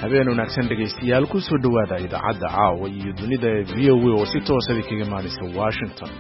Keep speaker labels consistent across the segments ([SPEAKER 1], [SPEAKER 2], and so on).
[SPEAKER 1] habeen wanaagsan dhegaystayaal ku soo dhawaada idaacadda caawa iyo dunida VOA oo si toos ah kaga imaanaysa Washington.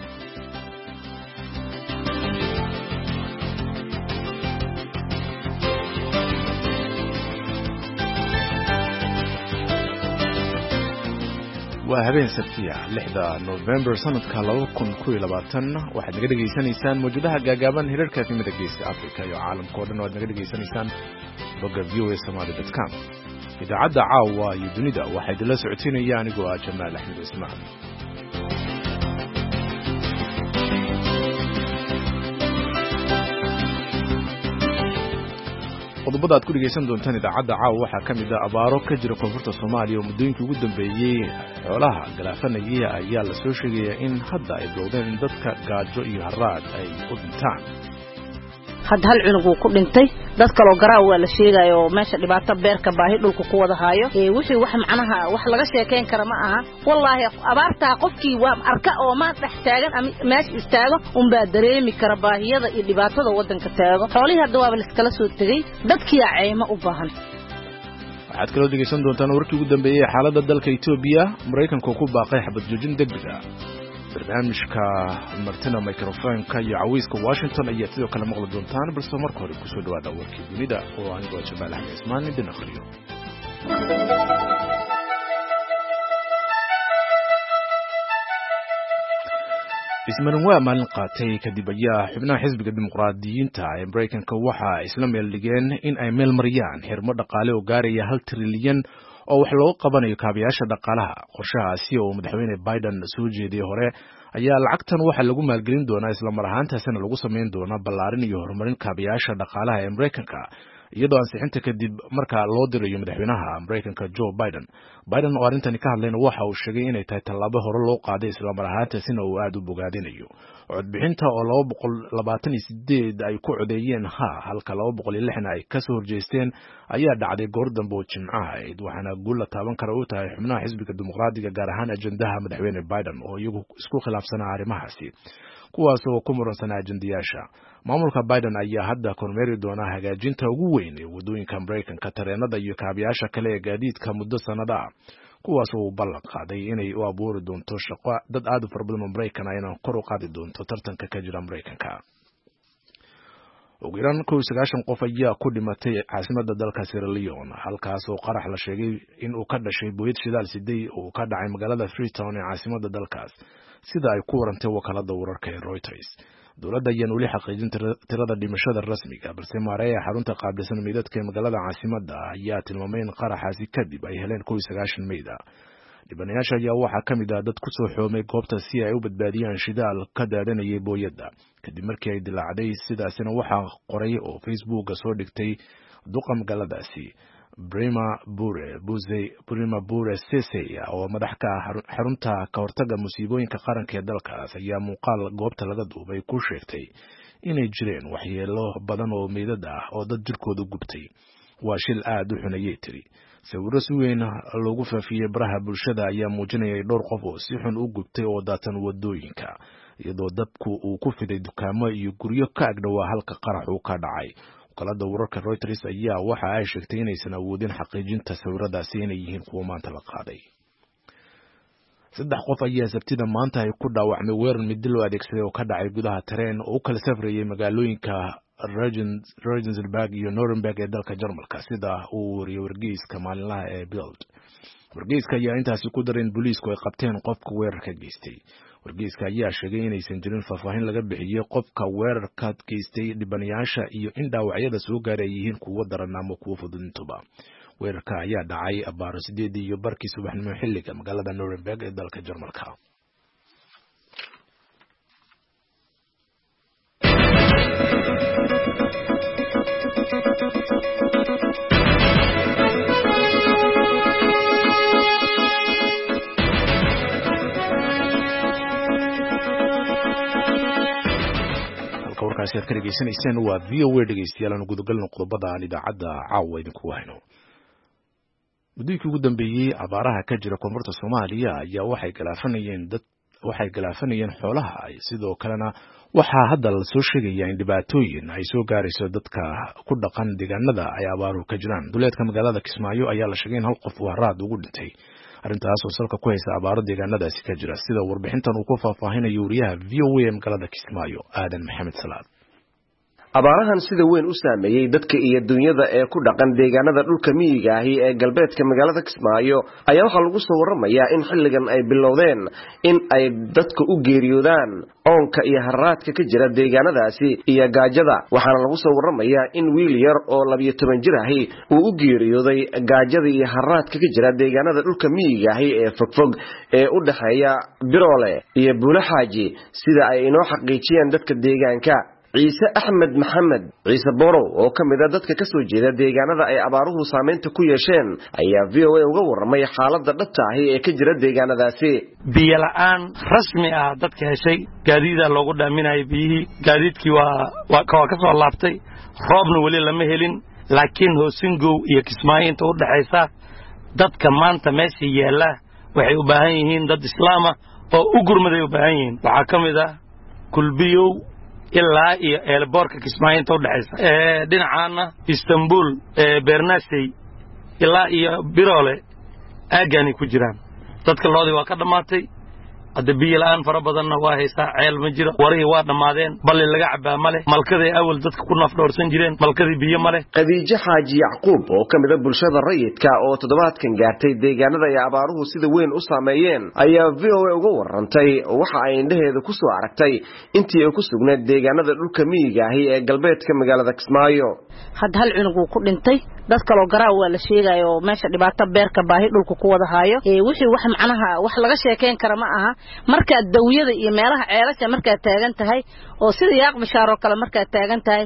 [SPEAKER 1] waa habeen sabtiya 6 November sanadka 2020 waxaad naga dhageysanaysaan mawjadaha gaagaaban hirarka timida geeska Afrika iyo caalamka oo dhan waad naga dhageysanaysaan bogga voasomali.com. idaacadda caawa iyo dunida waxay idinla socotiinayaan anigoo ah Jamaal Axmed Ismaan. qodobada aad ku dhegeysan doontaan idaacadda caawa waxaa ka mid ah abaaro ka jira koonfurta Soomaaliya oo muddooyinkii ugu dambeeyay xoolaha galaafanaya ayaa la soo sheegayaa in hadda ay bilowdeen in dadka gaajo iyo haraad ay u dhintaan.
[SPEAKER 2] had hal cunug uu ku dhintay dad kale oo garaaw waa la sheegay oo meesha dhibaato beerka baahi dhulka ku wada haayo wixii wax macnaha wax laga sheekeen kara ma aha wallahi abaarta qofkii waa arka oo ma dhex taagan ama meesha istaago baa dareemi kara baahiyada iyo dhibaatada wadanka taago xoolihi hadda waa la iskala soo tagay dadkii ayma u baahan.
[SPEAKER 1] waxaad kaloo dhegeysan doontaan warkii ugu dambeeyay xaaladda dalka Itoobiya Mareykanka ku baaqay xabad joojin degdeg ah. barnaamijka martina microphone-ka iyo caweyska Washington ayaa sidoo kale maqli doontaan balse marka hore ku soo dhawaada warkii dunida oo anigoo Jamaal Axmed Ismaan idin akhriyo. ismanuwa maalin qaatay kadib ayaa xubnaha xisbiga dimuqraadiyiinta ee Mareykanka waxa isla meel dhigeen in ay meel mariyaan xirmo dhaqaale oo gaaraya 1 trilyan oo wax loo qabanayo kaabayaasha dhaqaalaha. qorshahaasi oo madaxweyne Biden soo jeediyay hore ayaa lacagtan waxa lagu maalgelin doonaa isla mar ahaantaasina lagu sameyn doonaa ballaarin iyo horumarin kaabayaasha dhaqaalaha ee Mareykanka iyadoo ansixinta kadib marka loo dirayo madaxweynaha Mareykanka Joe Biden. Biden oo arintani ka hadlayna waxa uu sheegay inay tahay tallaabo hore loo qaaday isla mar ahaantaasina uu aad u bogaadinayo. codbixinta oo 228 ay ku codeeyeen halka 206 ay ka soo horjeesteen ayaa dhacday goor dambe oo Jimcaha ahayd waxaana guul la taaban kara u tahay xubnaha xisbiga dimuqraadiga gaar ahaan ajandaha madaxweyne Biden oo iyagu isku khilaafsanaa arrimahaasi kuwaas oo ku muransan ajandayaasha. maamulka Biden ayaa hadda kormeeri doona hagaajinta ugu weyn ee wadooyinka Mareykanka tareenada iyo kaabayaasha kale ee gaadiidka muddo sanado ah kuwaas oo ballan qaaday inay u abuuri doonto shaqo dad aad u fara badan oo Mareykan ah inay kor u qaadi doonto tartanka ka jira Mareykanka. ugu yaraan 90 qof ayaa ku dhimatay caasimadda dalka Sierra Leone halkaas oo qarax la sheegay in uu ka dhashay booyad shidaal siday oo ka dhacay magaalada Freetown ee caasimadda dalkaas sida ay ku warantay wakaaladda wararka ee Reuters. dowladda ayaan weli xaqiijin tirada dhimashada rasmiga balse maareeya xarunta qaabilsan meydadka ee magaalada caasimadda ayaa tilmaamay in qaraxaasi kadib ay heleen 90 meyd ah. dhibanayaasha ayaa waxaa ka mid ah dad ku soo xoomay goobta si ay u badbaadiyaan shidaal ka daadanayay booyadda kadib markii ay dilaacday sidaasina waxaa qoray oo Facebook soo dhigtay duqa magaaladaasi Brima Bure Sese oo madax ka xarunta ka hortagga musiibooyinka qaranka ee dalkaas ayaa muuqaal goobta laga duubay ku sheegtay inay jireen waxyeelo badan oo meydad ah oo dad jirkooda gubtay. waa shil aad u xunayay tiri. sawirro si weyn loogu faafiyay baraha bulshada ayaa muujinayay dhowr qof oo si xun u gubtay oo daatan wadooyinka iyadoo dabku uu ku fiday dukaamo iyo guryo ka agdhawaa halka qarax uu ka dhacay. wakaaladda wararka Reuters ayaa waxa ay sheegtay inaysan awoodin xaqiijinta sawiradaasi inay yihiin kuwa maanta la qaaday. 3 qof ayaa sabtida maanta ay ku dhaawacmay weerar mid loo adeegsaday oo ka dhacay gudaha tareen oo kala safrayay magaalooyinka Regensburg iyo Nuremberg ee dalka Jarmalka sida uu wariyay wargeyska maalinlaha ee Bild. wargeyska ayaa intaasi ku daray in booliisku ay qabteen qofka weerarka geystay. wargeyska ayaa sheegay inaysan jirin faahfaahin laga bixiyay qofka weerarka geystay dhibanayaasha iyo in dhaawacyada soo gaaray yihiin kuwa daran ama kuwa fududintuba. weerarka ayaa dhacay abaaro 8 iyo barkii subaxnimo xilliga magaalada Nuremberg ee dalka Jarmalka. warkaasi aad ka dhegeysaneysaan waa VOA dhegeystayaal aan gudagalno qodobada aan idaacadda caawa idinku hayno. muddooyinkii ugu dambeeyay abaaraha ka jira koonfurta Soomaaliya ayaa waxay galaafanayeen dad waxay galaafanayeen xoolaha sidoo kalena waxaa hadda la soo sheegaya in dhibaatooyin ay soo gaarayso dadka ku dhaqan deegaanada ay abaaru ka jiraan. duleedka magaalada Kismaayo ayaa la sheegay in hal qof uu haraad ugu dhintay, arrintaas oo salka ku haysa abaaro deegaanadaasi ka jira, sida warbixintan uu ku faahfaahinayo wariyaha VOA magaalada Kismaayo Aadan Maxamed Salaad.
[SPEAKER 3] abaarahan sida weyn u saameeyay dadka iyo dunyada ee ku dhaqan deegaanada dhulka miyiga ah ee galbeedka magaalada Kismaayo ayaa waxa lagu soo waramayaa in xilligan ay bilowdeen in ay dadka u geeriyoodaan oonka iyo haraadka ka jira deegaanadaasi iyo gaajada. waxaana lagu soo waramayaa in wiil yar oo 12 jir ah uu u geeriyooday gaajada iyo haraadka ka jira deegaanada dhulka miyiga ah ee fogfog ee u dhaxeeya Biroole iyo Buulaxaaji, sida ay inoo xaqiijiyeen dadka deegaanka. ciise axmed maxamed ciise borow oo ka mid ah dadka ka soo jeeda deegaanada ay abaaruhu saameynta ku yeesheen ayaa VOA uga warramay xaaladda dhabta ah ee ka jira deegaanadaasi.
[SPEAKER 4] biyo la'aan rasmi ah dadka heshay, gaadiida loogu dhaaminayay biyihii, gaadiidkii waa ka soo laabtay, roobna weli lama helin. laakiin Hoosingow iyo Kismaayo inta u dhaxaysa dadka maanta meesha yaala waxay u baahan yihiin dad islaam ah oo u gurmaday u baahan yihiin. waxaa ka mid ah Kulbiyow ilaa iyo eelboorka Kismaayo inta u dhaxaysa, dhinacaana Istanbul, Bernasey ilaa iyo Biroole aagani ku jiraan. dadka loodii waa ka dhamaatay, hadda biyo la'aan fara badanna waa haysaa, ceel ma jiro, warihii waa dhammaadeen, balli laga cabaa ma leh, malkadii awal dadka ku nafdhoorsan jireen malkadii biyo ma leh.
[SPEAKER 3] Khadiija Xaaji Yacquub oo ka mid ah bulshada rayidka oo toddobaadkan gaartay deegaanada ay abaaruhu sida weyn u saameeyeen ayaa VOA uga warrantay waxa ay indhaheeda ku soo aragtay intii ay ku sugnayd deegaanada dhulka miyiga ah ee galbeedka magaalada Kismaayo.
[SPEAKER 2] had hal cunug uu ku dhintay, dad kale oo garaaw waa la sheegay oo meesha dhibaato beerka baahi dhulka ku wada haayo. wixii wax macnaha wax laga sheekeen kara ma aha. marka dawiyada iyo meelaha ceelasha marka taagan tahay oo sida yaaq bishaaro kale marka taagan tahay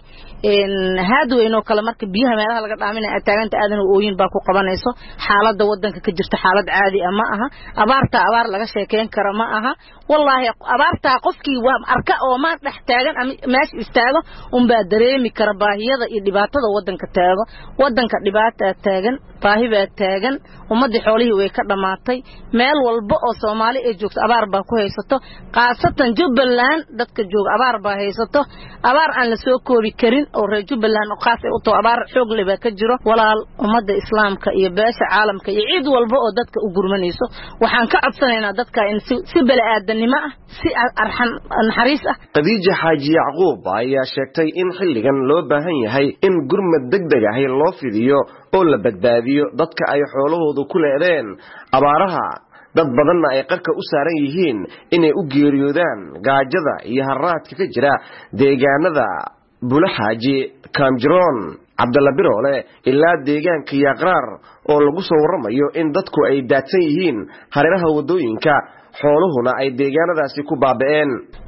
[SPEAKER 2] haadweyn oo kale marka biyaha meelaha laga dhaaminay ay taagan tahay aadan ooyin baa ku qabanayso. xaaladda wadanka ka jirta xaalad caadi ah ma aha. abaar laga sheekeen kara ma aha. wallahi abaarta qofkii waa arka oo ma dhex taagan ama meesha istaago baa dareemi kara baahiyada iyo dhibaatada wadanka taago. wadanka dhibaato taagan, baahi baa taagan, ummadii xoolihii way ka dhamaatay. meel walba oo Soomaali ay joogto abaar baa ku haysato, qaasatan Jubbaland dadka joog abaar baa haysato. abaar aan la soo koobi karin oo reer Jubbaland oo qaas ay u too abaar xoog leh baa ka jiro. walaal ummadda islaamka iyo beesha caalamka iyo cid walba oo dadka u gurmanayso waxaan ka codsanaynaa dadka in si balaadnimo ah, si arxan naxariis ah.
[SPEAKER 3] Khadiija Xaaji Yacquub ayaa sheegtay in xilligan loo baahan yahay in gurmad degdeg ah loo fidiyo oo la badbaadiyo dadka ay xoolahoodu ku leedeen abaaraha. dad badanna ay qarka u saaran yihiin inay u geeriyoodaan gaajada iyo haraadka ka jira deegaanada Buulaxaaji, Kaamjiroon, Cabdalla Biroole ilaa deegaanka Yaqraar oo lagu soo waramayo in dadku ay daadsan yihiin hareeraha wadooyinka, xooluhuna ay deegaanadaasi ku baaba'een.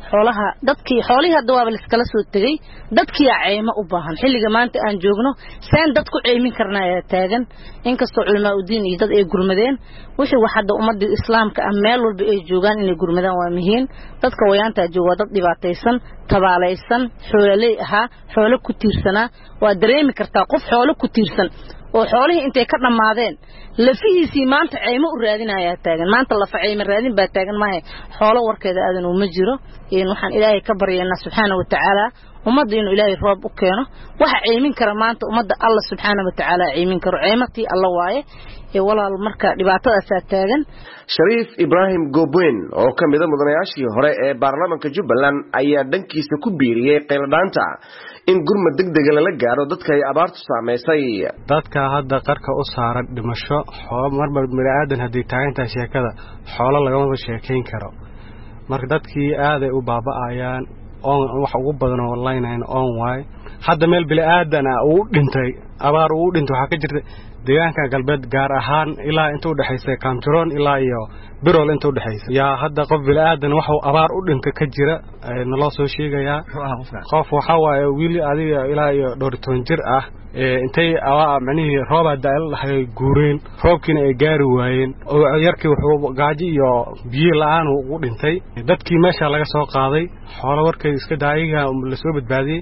[SPEAKER 2] xoolihii hadda waa la iskala soo tagay, dadkii cayma u baahan xilliga maanta aan joogno saan dadku caymin karnaa taagan. inkastoo culimada diin iyo dad ay gurmadeen wixii wax hadda ummadda islaamka ah meel walba ay joogaan inay gurmadaan waa muhiim. dadka wayaanta jooga dad dhibaataysan, tabaalaysan, xoololey ahaa, xoolo ku tiirsanaa. waa dareemi kartaa qof xoolo ku tiirsan oo xoolihii intay ka dhamaadeen lafihiisii maanta caymo u raadinaya taagan. maanta la facayma raadin baa taagan maahay. xoolo warkeeda aadan uma jiro. waxaan ilaahay ka baryaynaa subxaanahu wa tacaala ummadda inuu ilaahay roob u keeno. waxa caymin kara maanta ummadda Allah subxaanahu wa tacaala caymin karo, caymatii Allah waaye. walaal marka dhibaatadaas taagan.
[SPEAKER 3] Shariif Ibrahim Gobwen oo ka mid ah mudanayaashii hore ee baarlamaanka Jubbaland ayaa dhankiisa ku biiriyay qeyladaanta in gurmad degdeg ah la gaaro dadka ay abaartu saameysay.
[SPEAKER 5] dadka hadda qarka u saaran dhimasho marba bini'aadan haddii taagantaa sheekada xoolo lagama sheekayn karo. marka dadkii aaday u baaba'ayaan wax ugu badan oo online on way hadda meel bini'aadan uu dhintay abaar uu dhintay waxa ka jirta deegaanka galbeed gaar ahaan ilaa inta u dhaxaysay Kaamjiroon ilaa iyo Biroole inta u dhaxaysay yaa hadda qof bini'aadan wax uu abaar u dhintay ka jira naloo soo sheegaya. qof waxa waaye wiil adiga ilaa iyo 12 jir ah intay macnihii roob daal lahay guureen, roobkiina ay gaari waayeen oo yarkii wuxuu gaaji iyo biyo la'aan u dhintay. dadkii meesha laga soo qaaday xoolo warkay iska daayiga la soo badbaadiyay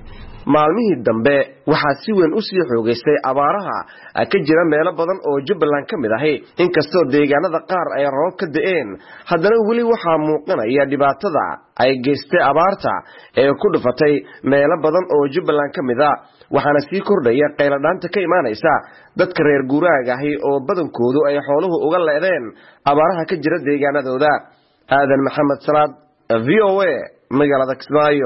[SPEAKER 3] maalmihii dambe waxaa si weyn u sii xoogaystay abaaraha ka jira meelo badan oo Jubbaland ka mid ah inkastoo deegaanada qaar ay roob ka da'een haddana weli waxaa muuqanaya dhibaatada ay geystay abaarta ee ku dhufatay meelo badan oo Jubbaland ka mid ah waxaana sii kordhaya qayladhaanta ka imaanaysa dadka reer guuraaga ah oo badankoodu ay xooluhu uga leedeen abaaraha ka jira deegaanadooda. aadan maxamed salaad VOA magaalada Kismaayo.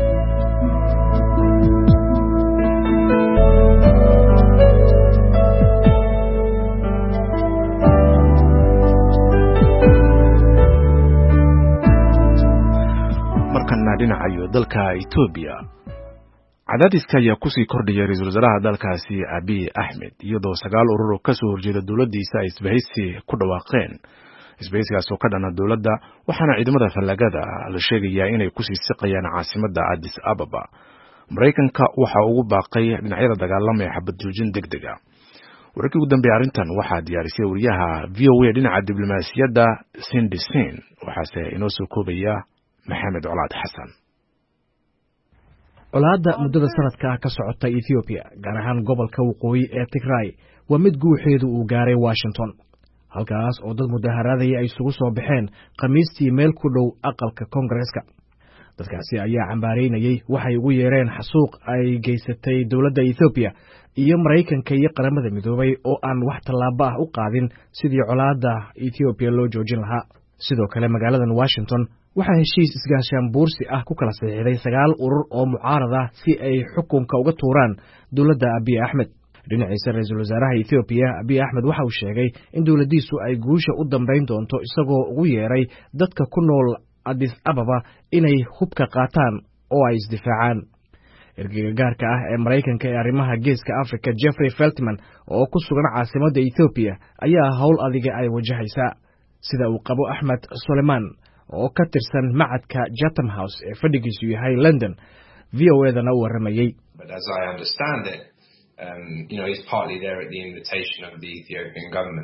[SPEAKER 1] dhinacayo dalka Ethiopia cadaadiska ayaa ku sii kordhaya ra'iisul wasaaraha dalkaasi Abiy Ahmed iyadoo 9 urur oo ka soo horjeeda dawladdiisa ay isbahaysi ku dhawaaqeen isbahaysigaas oo ka dhana dawladda waxaana ciidamada falagada la sheegayaa inay ku sii siqayaan caasimadda Addis Ababa. Mareykanka waxa ugu baaqay dhinacyada dagaalamaya xabad joojin degdeg ah. wararkii ugu dambeeyay arrintan waxaa diyaarisay wariyaha VOA dhinaca diblomaasiyadda Cindy Sin waxaase inoo soo koobaya maxamed colaad xasan.
[SPEAKER 6] colaadda muddada sanadka ka socota Ethiopia gaar ahaan gobolka waqooyi ee Tigray waa mid guuxeedu uu gaaray Washington halkaas oo dad mudaharaadaya ay isugu soo baxeen khamiistii meel ku dhow aqalka Congress-ka. dadkaasi ayaa cambaareynayay waxay ugu yeereen xasuuq ay geysatay dawladda Ethiopia iyo Mareykanka iyo qaramada midoobay oo aan wax tallaabo ah u qaadin sidii colaadda Ethiopia loo joojin lahaa. sidoo kale magaaladan Washington waxaa heshiis isgaashaan buursi ah ku kala saxiixday 9 urur oo mucaarad ah si ay xukunka uga tuuraan dawladda Abiy Ahmed. dhinaciisa ra'iisul wasaaraha Ethiopia Abiy Ahmed waxa uu sheegay in dawladdiisu ay guusha u dambeyn doonto isagoo ugu yeeray dadka ku nool Addis Ababa inay hubka qaataan oo ay isdifaacaan. ergeyga gaarka ah ee Mareykanka ee arrimaha geeska Afrika Jeffrey Feltman oo ku sugan caasimadda Ethiopia ayaa hawl adiga ay wajahaysaa sida uu qabo Ahmed Suleiman oo ka tirsan macadka Chatham House ee fadhigiisu yahay London VOA-dana u waramayay.
[SPEAKER 7] But as I understand it, he's partly there at the invitation of the Ethiopian government.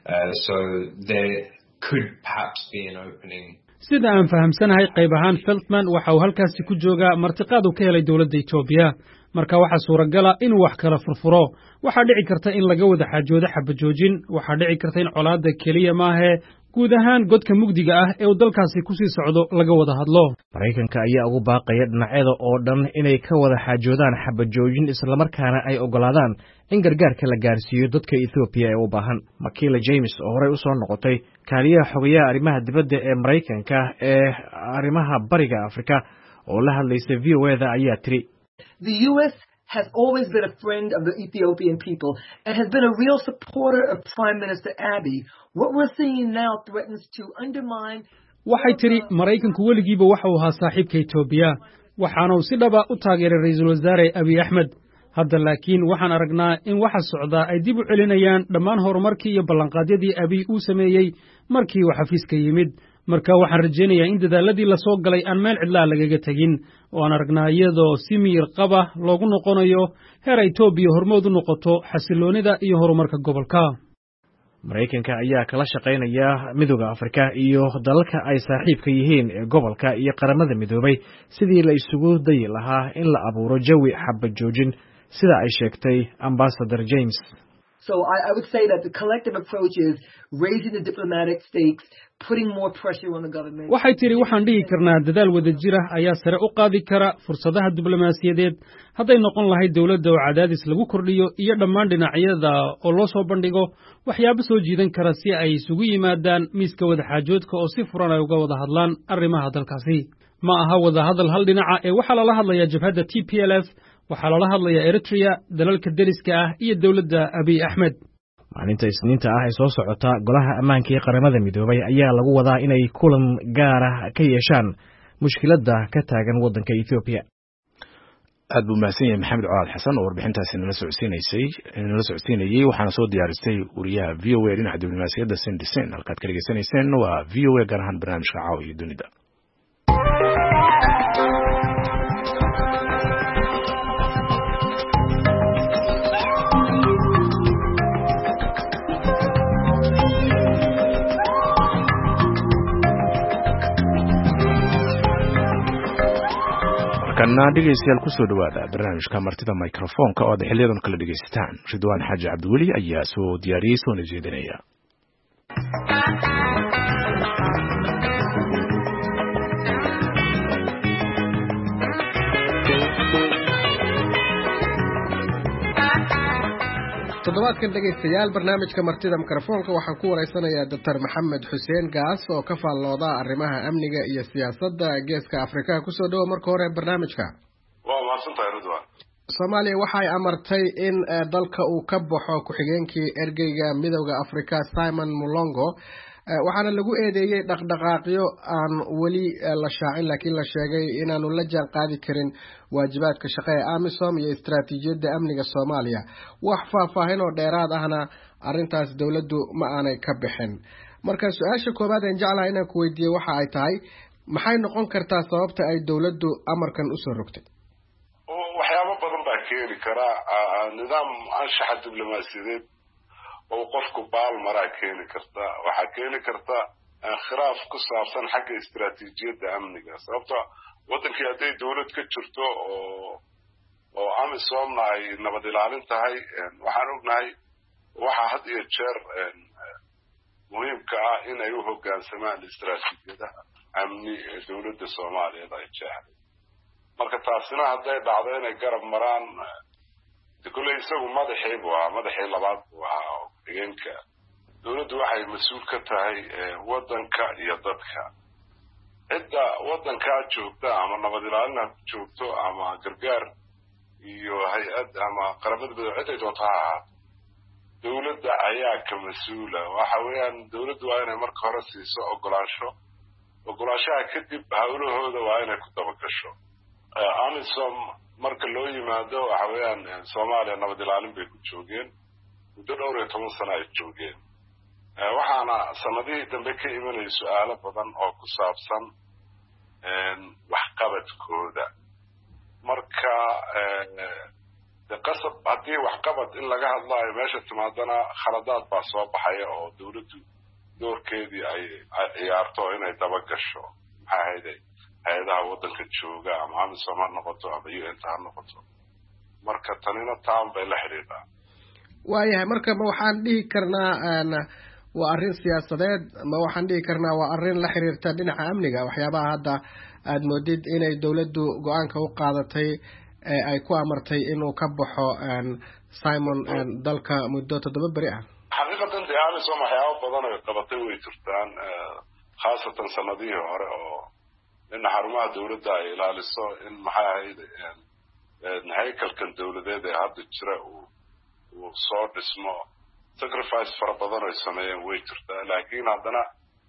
[SPEAKER 7] So there could perhaps be an opening.
[SPEAKER 8] sida aan fahamsanahay qayb ahaan Feltman waxa uu halkaasi ku joogaa martiqaad uu ka helay dawladda Ethiopia marka waxa suuragal ah inuu wax kala furfuro waxa dhici karta in laga wada xajoodo xabajoojin waxa dhici karta in colaadda kaliya maahe guud ahaan godka mugdiga ah ee uu dalkaasi ku sii socdo laga wada hadlo.
[SPEAKER 6] Mareykanka ayaa ugu baaqaya dhinacyada oo dhan inay ka wada xaajoodaan xabajoojin isla markaana ay ogolaadaan in gargaarka la gaarsiiyo dadka Ethiopia ee u baahan. Makila James oo horey u soo noqotay kaaliyaha xogayaha arrimaha dibadda ee Mareykanka ee arrimaha bariga Afrika oo la hadlaysay VOA-da ayaa tiri
[SPEAKER 9] The US has always been a friend of the Ethiopian people and has been a real supporter of Prime Minister Abiy. What we're seeing now threatens to undermine.
[SPEAKER 8] waxay tiri Mareykanku weligiiba waxa uu ahaa saaxiibka Ethiopia waxaana uu si dhaba u taageeray ra'iisul wasaare Abiy Ahmed. hadda laakiin waxaan aragnaa in waxa socda ay dib u celinayaan dhammaan horumarkii iyo ballanqaadyadii Abiy uu sameeyay markii uu xafiiska yimid. marka waxaan rajaynayaa in dadaaladii la soo galay aan meel cidla lagaga tagin oo aan aragnaa iyadoo si miyir qaba loogu noqonayo heer Ethiopia hormood u noqoto xasiloonida iyo horumarka gobolka.
[SPEAKER 6] Mareykanka ayaa kala shaqaynaya midowga Afrika iyo dalalka ay saaxiibka yihiin ee gobolka iyo qaramada midoobay sidii la isugu dayi lahaa in la abuuro jawi xabajoojin sida ay sheegtay Ambassador James.
[SPEAKER 9] So I would say that the collective approach is raising the diplomatic stakes, putting more pressure on the government.
[SPEAKER 8] waxay tiri waxaan dhigi karnaa dadaal wada jir ah ayaa sare u qaadi kara fursadaha diblomaasiyadeed hadday noqon lahayd dawladda oo cadaadis lagu kordhiyo iyo dhammaan dhinacyada oo loo soo bandhigo waxyaabo soo jiidan kara si ay isugu yimaadaan miiska wada xaajoodka oo si furan ay uga wada hadlaan arrimaha dalkaasi. ma aha wada hadal hal dhinaca ee waxaa lala hadlayaa jabhadda TPLF waxaa lala hadlayaa Eritrea dalalka deriska ah iyo dawladda Abiy Ahmed.
[SPEAKER 6] maalinta Isniinta ah ee soo socota golaha ammaanka ee qaramada midoobay ayaa lagu wadaa inay kulan gaar ah ka yeeshaan mushkiladda ka taagan waddanka Ethiopia.
[SPEAKER 1] aad buu mahadsan yahay maxamed colaad xasan oo warbixintaasi nala socodsiinayay waxaana soo diyaarisay wariyaha VOA dhinaca diblomaasiyadda Cindy Sin. halkaad ka dhegaysanayseen waa VOA gaar ahaan barnaamijka caawiya dunida. markana dhegeystayaal kusoo dhawaada barnaamijka martida microfonka oo aad xiliyadan kala dhegeysataan Ridwaan Xaaji Cabdiweli ayaa soo diyaariyay soona jeedinaya.
[SPEAKER 10] toddobaadkan dhegeystayaal barnaamijka martida mikrofoonka waxaan ku wareysanayaa Dr. Maxamed Xuseen Gaas oo ka faallooda arrimaha amniga iyo siyaasadda geeska Afrika ku soo dhaw marka hore barnaamijka.
[SPEAKER 11] Waa mahadsantahay Ridwaan.
[SPEAKER 10] Soomaaliya waxay amartay in dalka uu ka baxo ku-xigeenkii ergeyga Midowga Afrika Simon Mulongo waxaana lagu eedeeyay dhaqdhaqaaqyo aan wali la shaacin laakiin la sheegay inaanu la jaan qaadi karin waajibaadka shaqo ee AMISOM iyo istiraatiijiyadda amniga Soomaaliya. wax faahfaahin oo dheeraad ahna arrintaas dawladdu ma aanay ka bixin. marka su'aasha koobaad ee jeclahay inaan ku weydiiyo waxa ay tahay maxay noqon kartaa sababta ay dawladdu amarkan u soo rogtay?
[SPEAKER 11] waxyaabo badan baa keeni kara nidaam anshaxa diblomaasiyadeed oo qofku baal maraa keeni karta waxa keeni karta khilaaf ku saabsan xagga istiraatiijiyadda amniga sababta wadankii haday dawlad ka jirto oo AMISOMna ay nabad ilaalin tahay waxaan ognahay waxa had iyo jeer muhiimka ah in ay u hoggaansamaan istiraatiijiyada amni ee dawladda Soomaaliyeed ay jeexday marka taasina haday dhacdo inay garab maraan kulay isagu madaxii labaad waa xigeenka dawladdu waxay mas'uul ka tahay wadanka iyo dadka cidda wadanka joogta ama nabad ilaalin joogto ama gargaar iyo hay'ad ama qaramada midoobay cid doonta dawladda ayaa ka mas'uula waxa weeyaan dawladdu waa inay marka hore siiso ogolaanshaha kadib hawlahooda waa inay ku dabagasho AMISOM marka loo yimaado waxa weeyaan Soomaaliya nabad ilaalin bay ku joogeen muddo dhowr iyo 10 sano ay joogeen waxaana sanadihii dambe ka imanay su'aalo badan oo ku saabsan waxqabadkooda marka qasab haddii waxqabad in laga hadlaayo meesha timaadana khaladaad baa soo baxaya oo dawladdu doorkeedii ay ciyaarto inay daba gasho maxaa hayday hay'adaha wadanka jooga ama AMISOM ha noqoto ama UN ha noqoto marka tanina taan bay la xiriirtaa.
[SPEAKER 10] waayahay marka ma waxaan dhihi karnaa waa arrin siyaasadeed ma waxaan dhihi karnaa waa arrin la xiriirta dhinaca amniga waxyaabaha hadda aad moodid inay dawladdu go'aanka u qaadatay ay ku amartay inuu ka baxo Simon dalka muddo 7 bari ah.
[SPEAKER 11] xaqiiqatan AMISOM waxyaabo badan ay qabatay way jirtaan khaasatan sanadihii hore oo in xarumaha dawladda ay ilaaliso in maxay ahayd haykalkan dawladeed ee hadda jira uu soo dhismo sacrifice fara badan ay sameeyeen way jirtaa laakiin haddana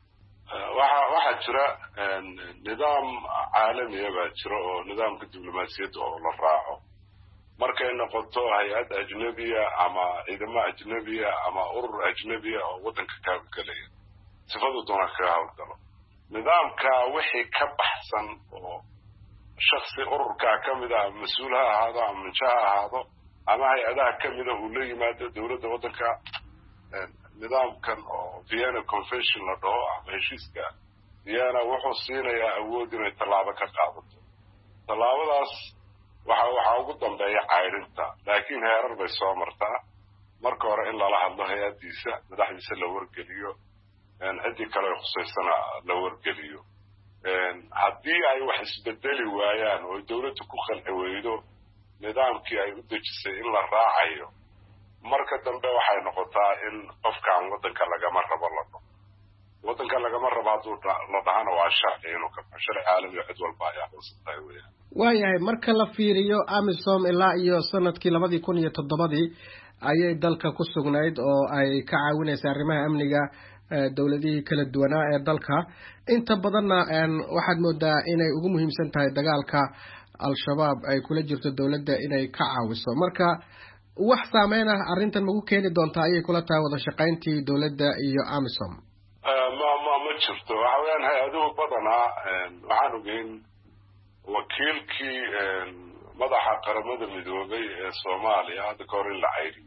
[SPEAKER 11] waxa jira nidaam caalami ah baa jira oo nidaamka diblomaasiyadda oo la raaco markay noqoto hay'ad ajnabiya ama ciidamo ajnabiya ama urur ajnabiya oo wadanka ka hawlgalaya sifadu doona ka hawlgalo nidaamka wixii ka baxsan oo shakhsi ururka kamid ah mas'uul ha ahaado ama minjaha ahaado ama hay'adaha kamid ah uu la yimaado dawladda wadanka nidaamkan oo Vienna Convention la dhaho ama heshiiska Vienna wuxuu siinayaa awood inay tallaabo ka qaadato tallaabadaas waxa ugu dambeeya cayrinta laakiin heerar bay soo martaa marka hore in lala hadlo hay'adiisa madaxdiisa la wargeliyo cidii kale khuseysana la wargeliyo haddii ay wax isbedeli waayaan oo dawladdu ku qanci weydo nidaamkii ay u dejisay in la raacayo marka dambe waxay noqotaa in qofkaan wadanka lagama rabo wadanka lagama rabo hadduu la dhahana waa sharci inuu ka baxo sharci caalami oo cid walba ay aqoonsantahay weeyaan.
[SPEAKER 10] waayahay marka la fiiriyo AMISOM ilaa iyo sanadkii 2007 ayay dalka ku sugnayd oo ay ka caawinaysay arrimaha amniga dawladihii kala duwanaa ee dalka inta badanna waxaad moodaa inay ugu muhiimsan tahay dagaalka al-shabaab ay kula jirto dawladda inay ka caawiso marka wax saameyn ah arrintan ma ku keeni doontaa ayay kula tahay wada shaqayntii dawladda iyo AMISOM?
[SPEAKER 11] ma jirto waxa weeyaan hay-aduhu badanaa waxaan ogeyn wakiilkii madaxa qaramada midoobay ee Soomaaliya hadda ka hor in la cayriyay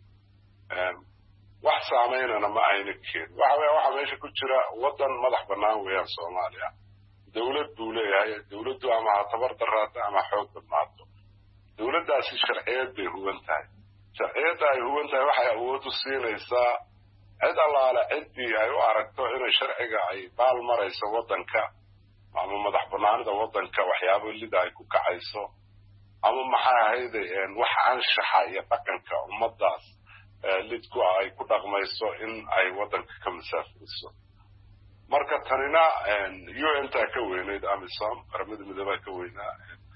[SPEAKER 11] wax saameynana ma ayna keen waxa meesha ku jira wadan madax banaan weeyaan Soomaaliya dawlad buu leeyahay dawladdu ama tabar darraato ama xoog badnaato dawladdaasi sharciyad bay huban tahay sharciyadda ay huban tahay waxay awood u siinaysaa cid allaale ciddii ay u aragto inay sharciga ay baal marayso waddanka ama madax bannaanida waddanka waxyaabo lida ay ku kacayso ama maxay ahayde wax anshaxa iyo dhaqanka ummaddaas lidku ay ku dhaqmayso in ay waddanka ka masaafuriso marka tanina UN-ta ka weynayd amisom qaramada midoobay ka weynaa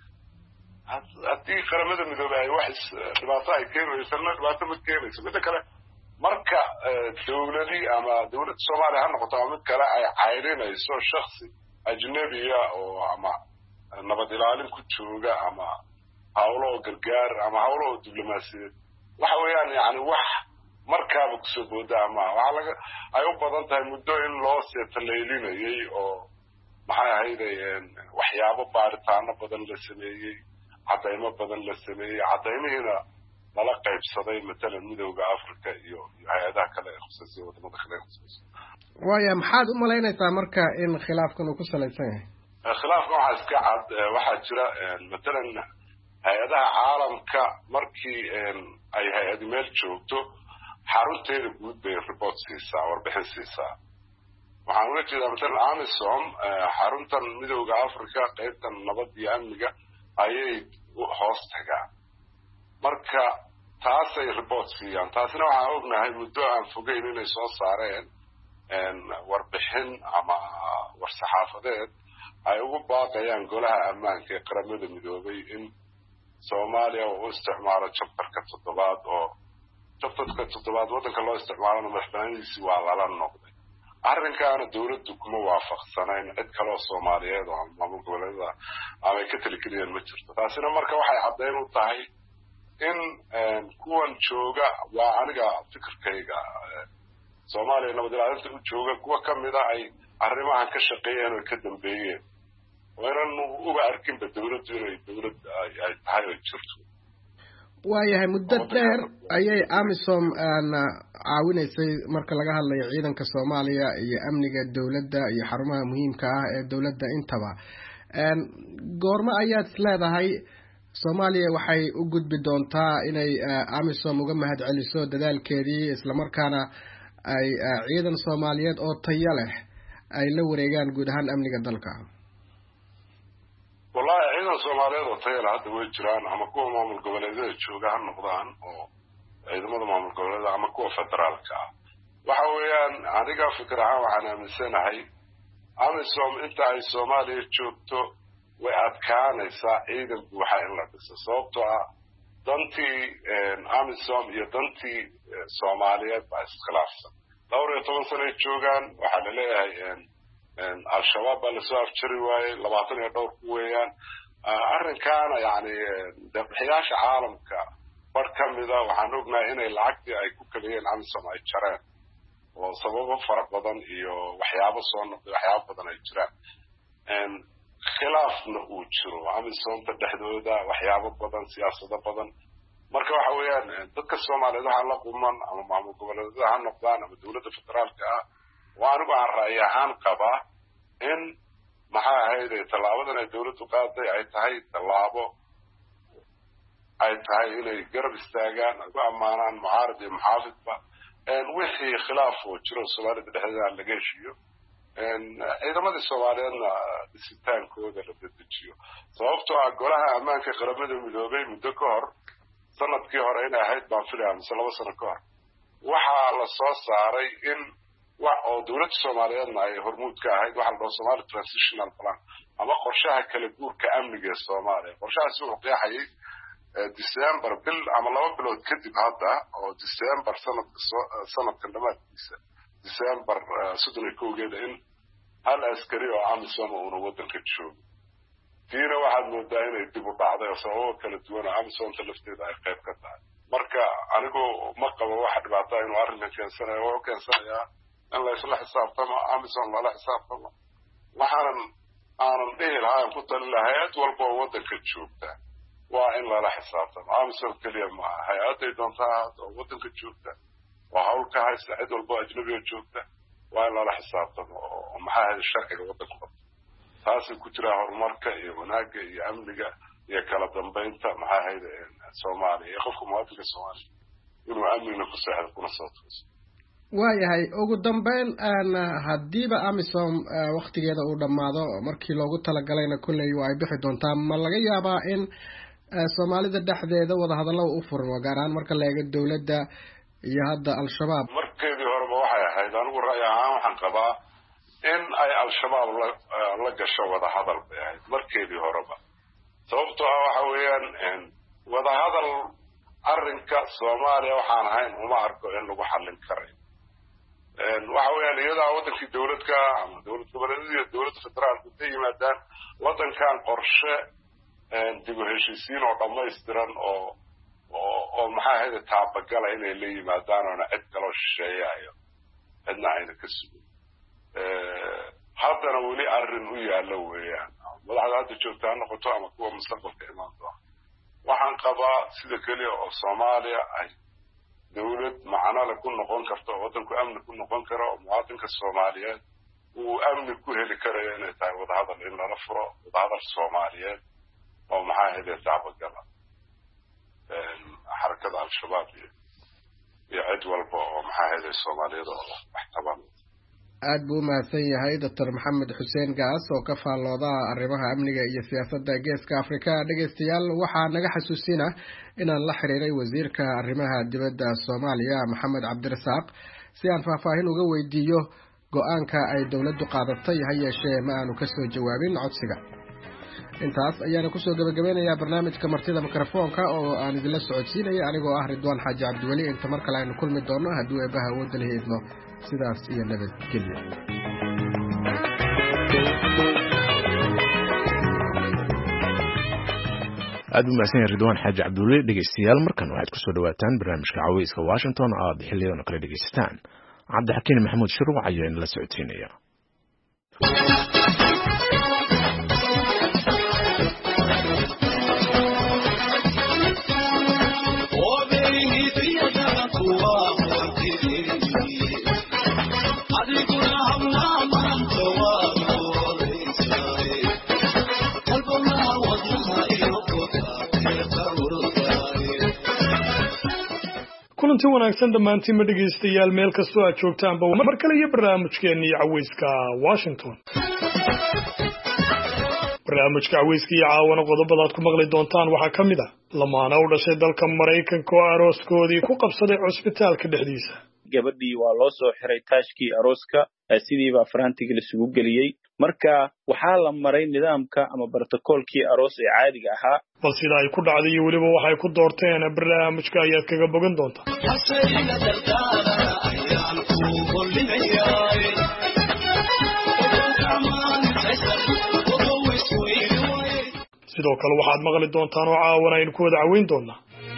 [SPEAKER 11] haddii qaramada midoobay ay wax dhibaato ay keenaysana dhibaato ma keenayso midda kale marka dawladii ama dawladda Soomaaliya ha noqoto ama mid kale ay cayrinayso shakhsi ajnabiya oo ama nabad ilaalin ku jooga ama hawlo gargaar ama hawlo diblomaasiyadeed waxa weeyaan yani wax markaaba kusoo booda ama waxa laga ay u badan tahay muddo in loo seetaleelinayay oo maxay ahayd waxyaabo baaritaano badan la sameeyay cadaymo badan la sameeyay cadaymihiina lala qaybsaday matalan midowga Afrika iyo hay'adaha kale ee khusaysan wadamada kale ee khusaysan
[SPEAKER 10] waaya maxaad u malaynaysaa marka in khilaafkan uu ku salaysan yahay
[SPEAKER 11] khilaafkan waxa iska cad waxa jira matalan hay'adaha caalamka markii ay hay'ad meel joogto xarunteeda guud bay report siisaa warbixin siisaa waxaan uga jeedaa matalan AMISOM xaruntan midowga Afrika qaybtan nabad iyo amniga ayay hoos tagaan marka taasay report siiyaan taasina waxaan ognahay muddo aan fogeyn inay soo saareen warbixin ama war-saxaafadeed ay ugu baaqayaan golaha ammaanka ee qaramada midoobay in Soomaaliya uu isticmaalo chapterka 7 oo chapterka 7 waddanka loo isticmaalo madaxbannaanidiisii waa lala noqday arrinkaana dawladdu kuma waafaqsanayn cid kale oo Soomaaliyeed oo maamul goboleedyada ama ka talikeliyeen ma jirto taasina marka waxay caddayn u tahay in kuwan jooga waa aniga fikirkayga Soomaaliya nabad ilaalinta u jooga kuwa kamid ah ay arrimahan ka shaqeeyeen oo ka dambeeyeen weeran uga arkin dawladdu inay dawlad ay tahay oo jirto
[SPEAKER 10] waayahay muddo dheer ayay AMISOM caawinaysay marka laga hadlayo ciidanka Soomaaliya iyo amniga dawladda iyo xarumaha muhiimka ah ee dawladda intaba goorma ayaad leedahay Soomaaliya waxay u gudbi doontaa inay AMISOM uga mahadceliso dadaalkeedii isla markaana ay ciidan Soomaaliyeed oo tayo leh ay la wareegaan guud ahaan amniga dalka
[SPEAKER 11] wallahi ciidan Soomaaliyeed oo tayo leh hadda way jiraan ama kuwa maamul goboleedyada jooga ha noqdaan oo ciidamada maamul goboleedyada ama kuwa federaalka ah waxa weeyaan aniga fikir ahaan waxaan aaminsanahay AMISOM inta ay Soomaaliya joogto way adkaanaysaa ciidan buuxa in la dhiso sababtoo ah dantii AMISOM iyo dantii Soomaaliyeed baa iskhilaafsan 12 sano joogaan waxaa la leeyahay al-shabaab baa la soo afjari waayay 20 iyo dhowr ku weeyaan arrinkaana yani dabaxyaasha caalamka bar kamida waxaan ognahay inay lacagtii ay ku kaliyeen AMISOM ay jareen oo sababo fara badan iyo waxyaabo soo noqday waxyaabo badan ay jiraan khilaafna uu jiro AMISOMta dhexdooda waxyaabo badan siyaasado badan marka waxa weeyaan dadka Soomaaliyeed waxa la quman ama maamul goboleedyada ha noqdaan ama dawladda federaalka ah waa anigu aan ra'yi ahaan qabaa in maxaa ahayd talaabadan ay dawladdu qaaday ay tahay talaabo ay tahay inay garab istaagaan ugu ammaanaan mucaarad iyo muxaafidba wixii khilaaf oo jiro Soomaalida dhexdeeda laga heshiiyo ciidamadii Soomaaliyeedna dhisitaankooda la dedejiyo sababtoo ah golaha ammaanka qaramada midoobay muddo ka hor sanadkii hore inay ahayd baan filayaa mise 2 sano ka hor waxaa la soo saaray in wax oo dawladda Soomaaliyeedna ay hormuud ka ahayd waxa la dhaho Somali Transitional Plan ama qorshaha kala guurka amniga ee Soomaaliya qorshahaasi wuxuu qeexayay December bil ama 2 bilood kadib hadda oo December sanadkan dhamaadkiisa December 31 in hal askari oo AMISOM uu waddanka joogo tiina waxaad moodaa inay dib u dhacday sababo kala duwan AMISOMta lafteeda ay qayb ka tahay marka anigu ma qabo wax dhibaato inuu arrinkan keensanayo oo keensanayaa in la isla xisaabtamo AMISOM la xisaabtamo waxaan dhihi lahaa ku talin lahaa hay'ad walba oo waddanka joogta waa in lala xisaabtamo AMISOM kaliya ma aha hay'aday doontaa oo waddanka joogta waa hawl ka haysta cid walba ajnabi oo joogta waa in lala xisaabtamo oo maxaa ahayd sharciga waddanka taasi ku jira horumarka iyo wanaagga iyo amniga iyo kala dambeynta maxaa ahayd Soomaaliya iyo qofka muwaadinka Soomaaliya inuu amniga ku saacado kuna soo tooso
[SPEAKER 10] waayahay ugu dambeyn hadiiba AMISOM waqtigeeda uu dhamaado markii loogu talagalayna kulley way bixi doontaa ma laga yaabaa in Soomaalida dhexdeeda wada hadallo u furmo gaar ahaan marka la eego dawladda iyo hadda al-shabaab
[SPEAKER 11] markeedii horeba waxay ahayd anigu ra'yi ahaan waxaan qabaa in ay al-shabaab la gasho wada hadal bay ahayd markeedii horeba sababtoo ah waxa weeyaan wada hadal arrinka Soomaaliya waxaan ahayn uma arko in lagu xallin karayo waxa weeyaan iyada wadankii dawladka ama dawlad goboleedyada dawladda federaalka ay yimaadaan wadankan qorshe dib u heshiisiin oo dhammaystiran oo maxaa ahayd taabagala inay la yimaadaan oo cid kale oo shisheeyayo cidna ayna ka sugin haddana weli arrin u yaalla weeyaan madaxda hadda joogta ha noqoto ama kuwa mustaqbalka imaan doona waxaan qabaa sida keliya oo Soomaaliya ay dawlad macno leh ku noqon karto oo wadanku amni ku noqon karo oo muwaadinka Soomaaliyeed uu amni ku heli karayo inay tahay wada hadal in lala furo wada hadal Soomaaliyeed oo maxaa ahayd taabagala حركة al-shabaab iyo cid walba oo maxaa ahayd Soomaaliyada oo wax taban
[SPEAKER 10] aad buu mahadsan yahay Dr. Maxamed Xuseen Gaas oo ka faallooda arrimaha amniga iyo siyaasadda Geeska Afrika dhageystayaal waxaa naga xasuusina inaan la xiriiray wasiirka arrimaha dibadda Soomaaliya Maxamed Cabdirasaaq si aan faahfaahin uga weydiiyo go'aanka ay dawladdu qaadatay hayeeshee ma aanu ka soo jawaabin codsiga intaas ayaana ku soo gabagabeynayaa barnaamijka martida mikrofoonka oo aan idinla socodsiinaya anigoo ah Ridwaan Xaaji Cabdiwali inta mar kale aynu kulmi doono haddii Eebbaha awoodda leh idmo sidaas iyo nabadgelyo
[SPEAKER 1] aad u mahadsan yahay Ridwaan Xaaji Cabdiwali dhegeystayaal markan waxaad ku soo dhawaataan barnaamijka caweyska Washington oo aad xilligan kala dhegeysataan Cabdixakiin Maxamuud Shirwac ayaa inala socodsiinaya
[SPEAKER 12] kulanti wanaagsan dhammaantiin ma dhegeystayaal meel kastoo aad joogtaanba mar kale iyo barnaamijkeennii caweyska Washington barnaamijka caweyska iyo caawana qodobadaad ku maqli doontaan waxaa ka mid ah lamaana u dhashay dalka Maraykanka oo arooskoodii ku qabsaday cusbitaalka dhexdiisa
[SPEAKER 13] gabadhii waa loo soo xiray taashkii arooska sidiiba faraantiga la isugu geliyey marka waxaa la maray nidaamka ama protocolkii aroos ee caadiga ahaa
[SPEAKER 12] bal sida ay ku dhacday iyo weliba waxay ku doorteen barnaamijka ayaad kaga bogan doontaa sidoo kale waxaad maqli doontaan oo caawana aynu ku wada caweyn doonaa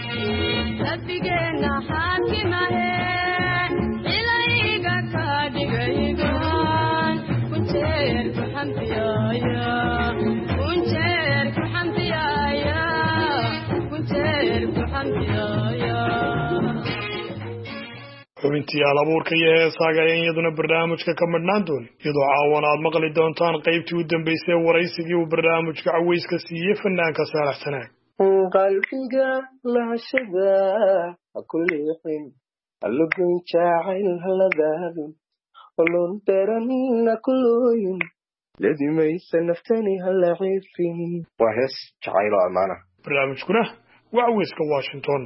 [SPEAKER 12] xubintii alabuurka iyo heesaaga ayaan iyaduna barnaamijka ka madhnaan doonin iyadoo caawana aad maqli doontaan qaybtii u dambeysay waraysigii uu barnaamijka caweyska siiyey fanaanka Saalax Sanaag
[SPEAKER 14] qalbiga lahashada kulixin allugun jacayl haladaadin olon daranina kulooyin ladimaysa naftani hala ciifin waa hees jacaylo amaana
[SPEAKER 12] barnaamijkuna waa caweyska Washington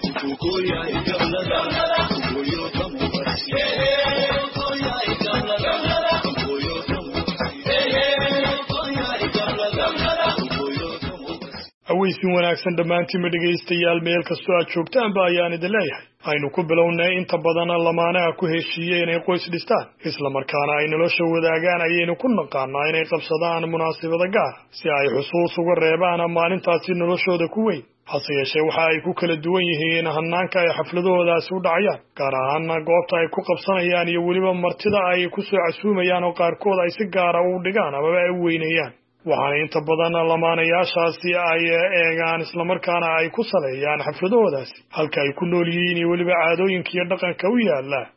[SPEAKER 12] aweysin wanaagsan dhammaantiin ma dhegeystayaal meel kastoo aad joogtaanba ayaan idin leeyahay aynu ku bilownay inta badan lamaanaha ku heshiiyey inay qoys dhistaan isla markaana ay nolosha wadaagaan ayaynu ku naqaanaa inay qabsadaan munaasabada gaar si ay xusuus uga reebaan maalintaasi noloshooda ku weyn hase yeeshee waxa ay ku kala duwan yihiin hanaanka ay xafladahoodaasi u dhacayaan gaar ahaana goobta ay ku qabsanayaan iyo weliba martida ay ku soo casuumayaan oo qaarkood ay si gaara u dhigaan amaba ay u weynayaan waxaana inta badan lamaanayaashaasi ay eegaan islamarkaana ay ku saleeyaan xafladahoodaasi halka ay ku nool yihiin iyo weliba caadooyinka iyo dhaqanka u yaala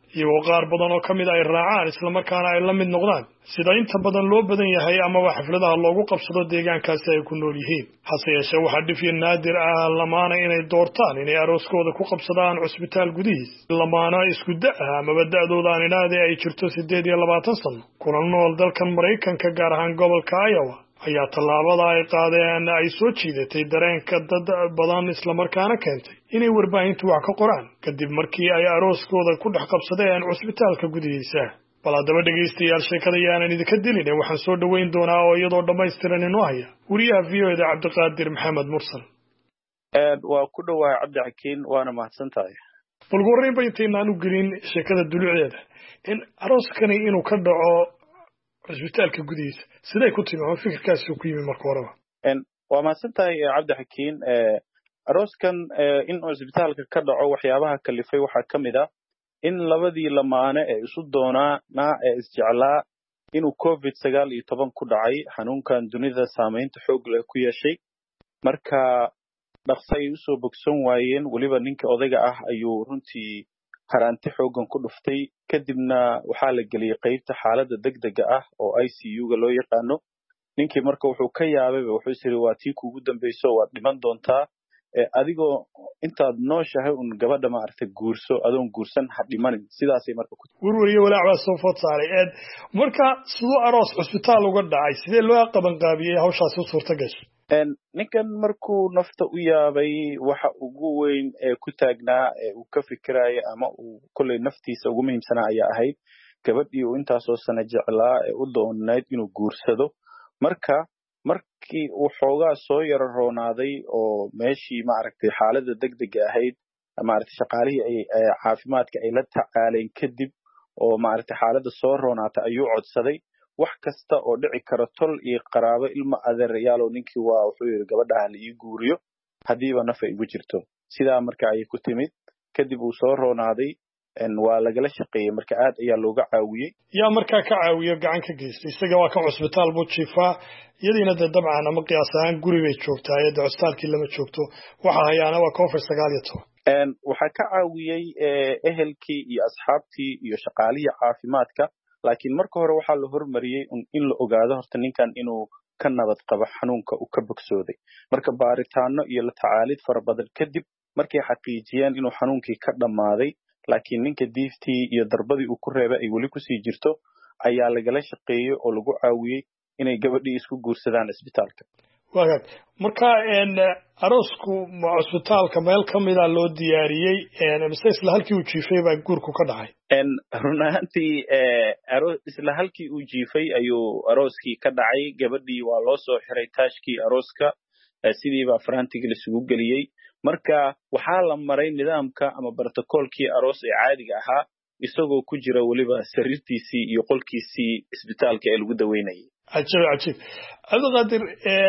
[SPEAKER 12] iyagoo qaar badan oo ka mid ay raacaan islamarkaana ay la mid noqdaan sida inta badan loo badan yahay amaba xafladaha loogu qabsado deegaankaasi ay ku nool yihiin. hase yeeshee waxaa dhif iyo naadir ah lamaana inay doortaan inay arooskooda ku qabsadaan cusbitaal gudihiis. lamaana isku da' ah amaba da'dooda aan idhaahde ay jirto 28 sano kuna nool dalkan Maraykanka gaar ahaan gobolka Iowa ayaa tallaabada ay qaadeen ay soo jiidatay dareenka dad badan islamarkaana keentay inay warbaahintu wax ka qoraan kadib markii ay arooskooda ku dhex qabsadeen cusbitaalka gudihiisa. bal haddaba dhegaystayaal sheekada yaanan idinka dilin waxaan soo dhoweyn doonaa oo iyadoo dhammaystiran inoo haya wariyaha VOAda Cabdiqaadir Maxamed Mursal.
[SPEAKER 13] waa ku dhawahay Cabdixakiin waana mahadsantahay.
[SPEAKER 12] bal goorreynba intaynaan u gelin sheekada dulucdeeda in arooskani inuu ka dhaco cusbitaalka gudihiisa siday ku timi oo fikirkaasi ku yimi marka horeba.
[SPEAKER 13] waa mahadsantahay Cabdixakiin. arooskan in cusbitaalka ka dhaco waxyaabaha kalifay waxaa ka mid ah in labadii lamaane ee isu doonaana ee isjeclaa inuu COVID-19 ku dhacay xanuunkan dunida saameynta xoog leh ku yeeshay. marka dhaqso ay usoo bogsan waayeen weliba ninka odayga ah ayuu runtii haraanti xoogan ku dhuftay kadibna waxaa la geliyay qaybta xaaladda degdega ah oo ICU-ga loo yaqaano. ninkii marka wuxuu ka yaabay wuxuu isiri waa tii kuugu dambayso waad dhiman doontaa adigoo intaad nooshahay un gabadha maaragtay guurso adoon guursan ha dhimanin sidaasay marka ku
[SPEAKER 12] warwariyo walaac baa soo food saaray marka sidoo aroos cusbitaal uga dhacay sidee loo qaban qaabiyay hawshaasi u suurta gashay.
[SPEAKER 13] ninkan markuu nafta u yaabay waxa ugu weyn ee ku taagnaa ee uu ka fikiraya ama uu kolley naftiisa ugu muhiimsanaa ayaa ahayd gabadhii uu intaasoo sano jeclaa ee u doonayd inuu guursado. markii uu xoogaa soo yaro roonaaday oo meeshii maaragtay xaaladda degdega ahayd maaragtay shaqaalihii ay caafimaadka ay la tacaaleen kadib oo maaragtay xaaladda soo roonaatay ayuu codsaday wax kasta oo dhici karo tol iyo qaraabo ilma adeerayaaloo ninkii waa wuxuu yidhi gabadhaha la ii guuriyo haddiiba nafa igu jirto. sidaa marka ayay ku timid kadib uu soo roonaaday waa lagala shaqeeyey marka aad ayaa looga caawiyey.
[SPEAKER 12] yaa markaa ka caawiyo gacan ka geystay isaga waa kan cusbitaal buu jiifaa iyadiina dee dabcan ama qiyaas ahaan guri bay joogtaa iyada cusbitaalkii lama joogto waxa hayaana waa COVID-19.
[SPEAKER 13] waxaa ka caawiyey ehelkii iyo asxaabtii iyo shaqaalihii caafimaadka laakiin marka hore waxaa la hormariyey in la ogaado horta ninkan inuu ka nabad qabo xanuunka uu ka bogsooday. marka baaritaano iyo la tacaalid fara badan kadib markay xaqiijiyeen inuu xanuunkii ka dhammaaday laakiin ninka diiftii iyo darbadii uu ku reebay ay weli kusii jirto ayaa lagala shaqeeyey oo lagu caawiyey inay gabadhii isku guursadaan isbitaalka.
[SPEAKER 12] wagaag marka aroosku ma cusbitaalka meel ka mida loo diyaariyey mise isla halkii uu jiifay baa guurku ka dhacay.
[SPEAKER 13] run ahaantii isla halkii uu jiifay ayuu arooskii ka dhacay. gabadhii waa loo soo xiray taashkii arooska sidiibaa faraantigii laisugu geliyey. marka waxaa la maray nidaamka ama brotocoolkii aroos ee caadiga ahaa isagoo ku jira weliba sariirtiisii iyo qolkiisii isbitaalka ee lagu daweynayay.
[SPEAKER 12] cajiib Cabdiqaadir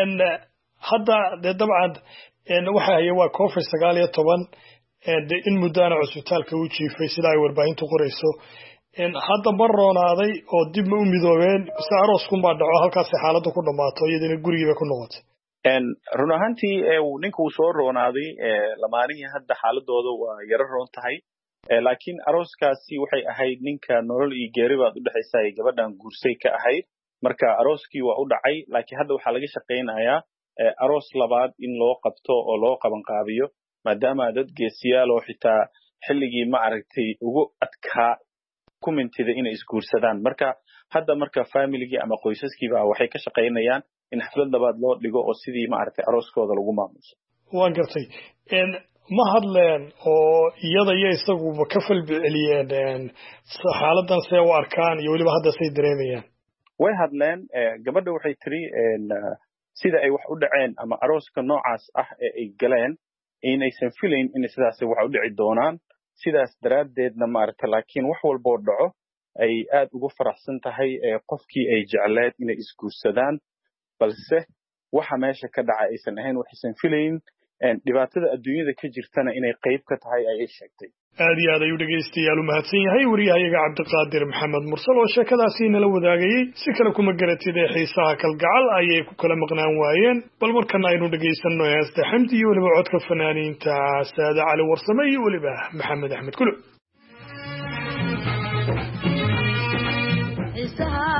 [SPEAKER 12] hadda dee dabcan waxa haya waa COVID-19 in muddaana cusbitaalka uu jiifay sida ay warbaahintu qorayso hadda ma roonaaday oo dib ma u midoobeen mise arooskunbaa dhaco halkaasi xaaladdu ku dhammaato iyadina gurigiiba ku noqotay.
[SPEAKER 13] run ahaantii ninka uu soo roonaaday lamaanihii hadda xaaladooda waa yaro roon tahay laakiin arooskaasi waxay ahayd ninka nolol iyo geeri baad u dhexaysa ay gabadhan guursay ka ahayd. marka arooskii waa u dhacay laakiin hadda waxaa laga shaqaynayaa aroos labaad in loo qabto oo loo qaban qaabiyo maadaama dad geesiyaal oo xitaa xilligii ma aragtay ugu adkaa ku mintida inay isguursadaan. marka hadda marka familigii ama qoysaskiiba waxay ka shaqaynayaan in xaflad labaad loo dhigo oo sidii ma aragtay arooskooda lagu maamuso.
[SPEAKER 12] waan gartay ma hadleen oo iyada iyo isaguba ka falceliyeen xaaladan see u arkaan iyo weliba hadda say dareemayaan.
[SPEAKER 13] way hadleen gabadha waxay tiri sida ay wax u dhaceen ama arooska noocaas ah ee ay galeen inaysan filayn in sidaas wax u dhici doonaan sidaas daraaddeedna maaragtay laakiin wax walba oo dhaco ay aad ugu faraxsan tahay qofkii ay jecleed inay isguursadaan balse waxa meesha ka dhacay aysan ahayn waxaysan filayn dhibaatada adduunyada ka jirtana inay qayb ka tahay ayay sheegtay.
[SPEAKER 12] aad iyo aad ayuu dhegaystayaal u mahadsan yahay wariyahayaga Cabdiqaadir Maxamed Mursal oo sheekadaasi nala wadaagayay si kale kuma garatid xiisaha kalgacal ayay ku kala maqnaan waayeen bal markana aynu dhagaysano heesta Xamdi iyo waliba codka fanaaniinta Saada Cali Warsame iyo waliba Maxamed Axmed Kulu.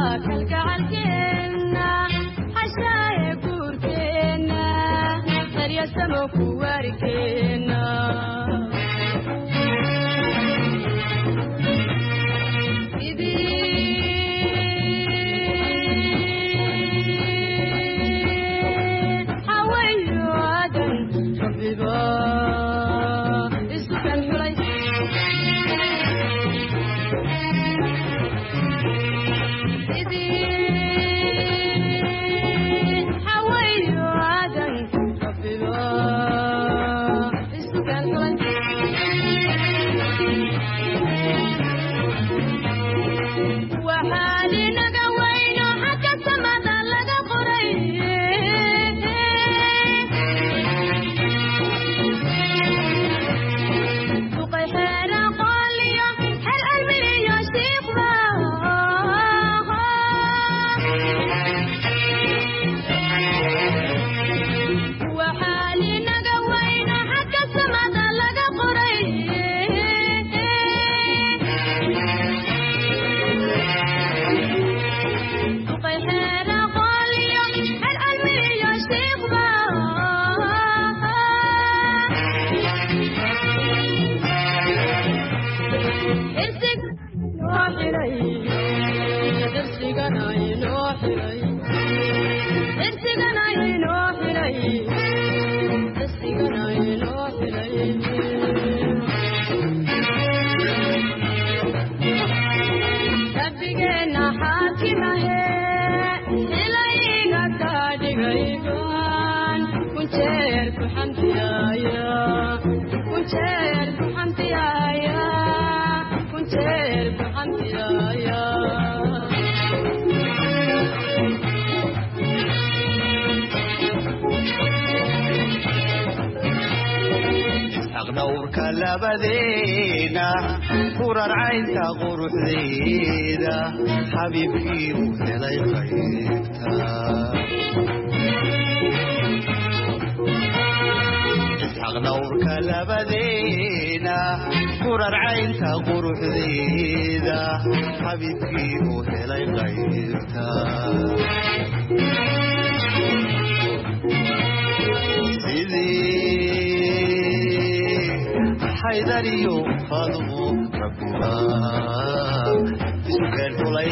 [SPEAKER 15] labadena kurar caynta quruxdeeda xabiibkii uu helay qaybta isxaq dhawrka labadena kurar caynta quruxdeeda xabiibkii uu helay qaybta حيدريو فاضمو ربنا سكر طلعي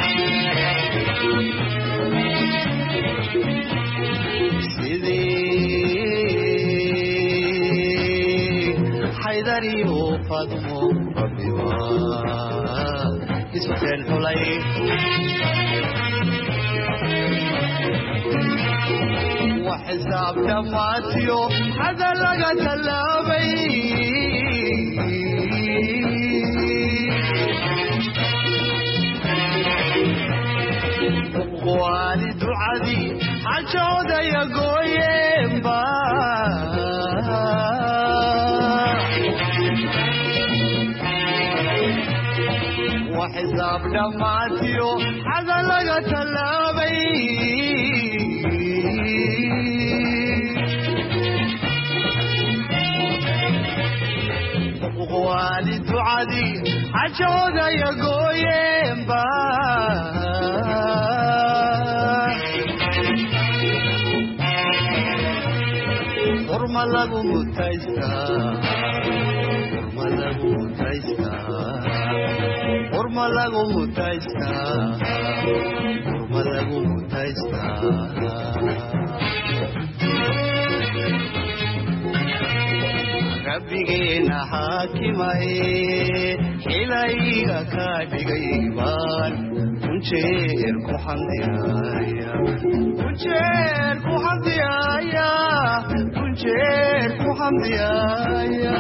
[SPEAKER 15] سيدي حيدريو فاضمو ربنا سكر طلعي وحساب دفاتيو هذا لقى تلابي والد عدي عجود يا قويمبا وحساب دماتيو هذا لقى تلابي والد عدي عجود يا قويمبا ورما لغو متايستا ورما لغو متايستا ورما لغو متايستا ورما لغو متايستا ربنا حاكمه إلهي كادغيبان كنشير كحمديايا كنشير كحمديايا كنشير كحمديايا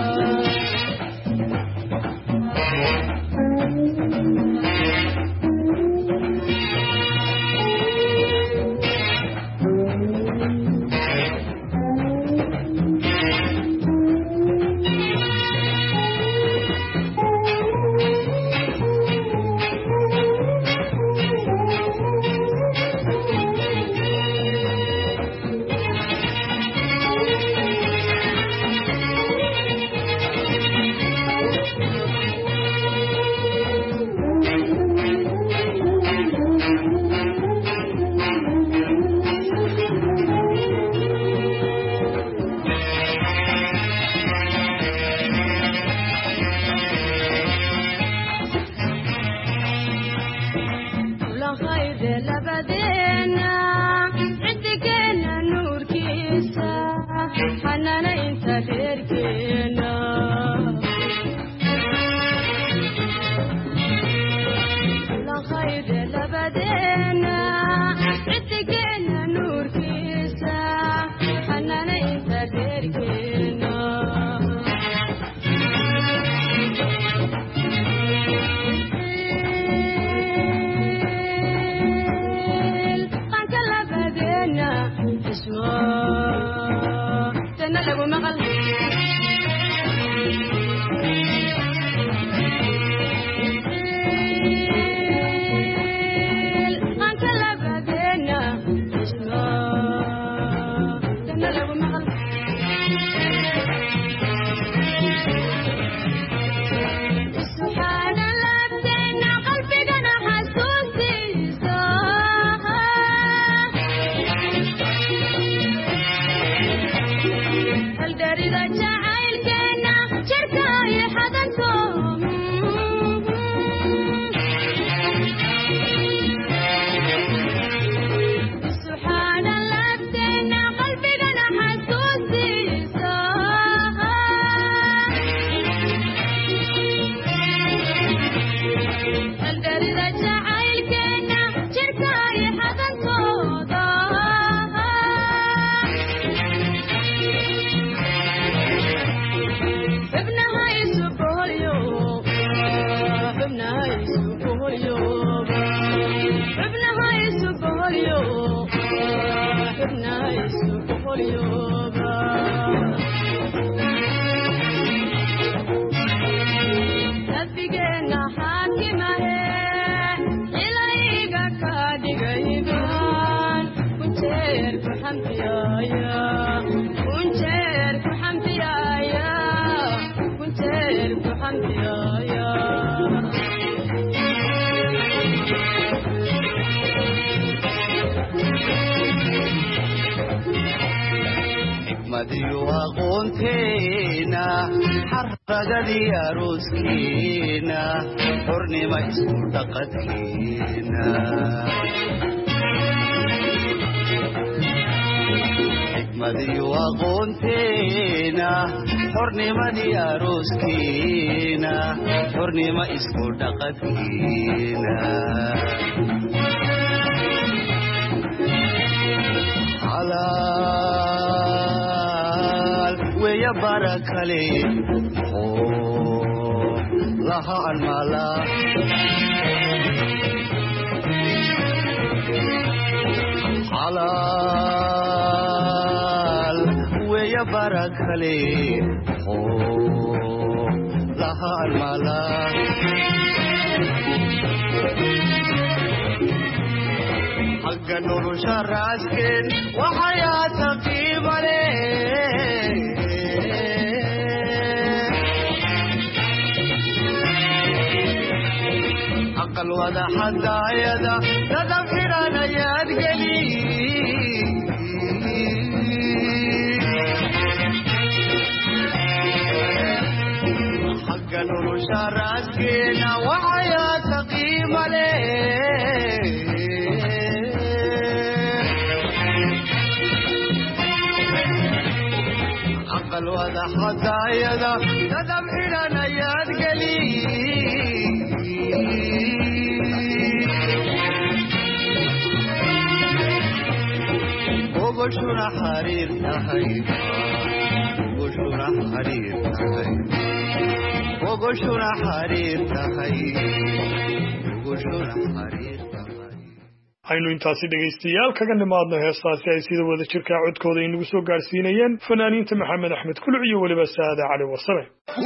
[SPEAKER 12] aynu intaasi dhegaystayaal kaga nimaadno heestaasi ay sida wada jirka codkooda inagu soo gaarsiinayeen fanaaniinta maxamed axmed kuluc iyo weliba saada cali warsame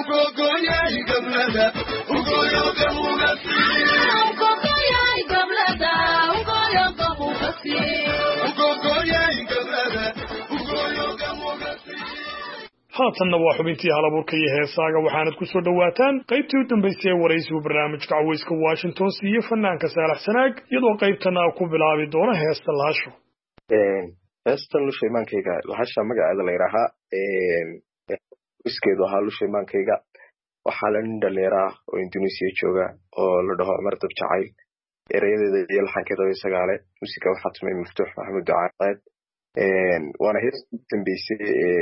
[SPEAKER 12] haatanna waa xubintii halabuurka iyo heesaaga waxaanad ku soo dhowaataan qaybtii u dambaysay ee waraysigu barnaamijka cawayska Washington iyo fanaanka Saalax Sanaag iyadoo qaybtana ku bilaabi doona heesta laasho
[SPEAKER 3] heestan lushaymankayga lahasha magaceeda la yiraahaa iskeedu ahaa lushaymankayga waxaa la nin dhalinyara oo Indonesia jooga oo la dhaho Umar Dab Jacayl erayadeeda iyo laxankeeda isagaale musiga waxaa tumay Maftuux Maxamed Ducaad وانا هيستي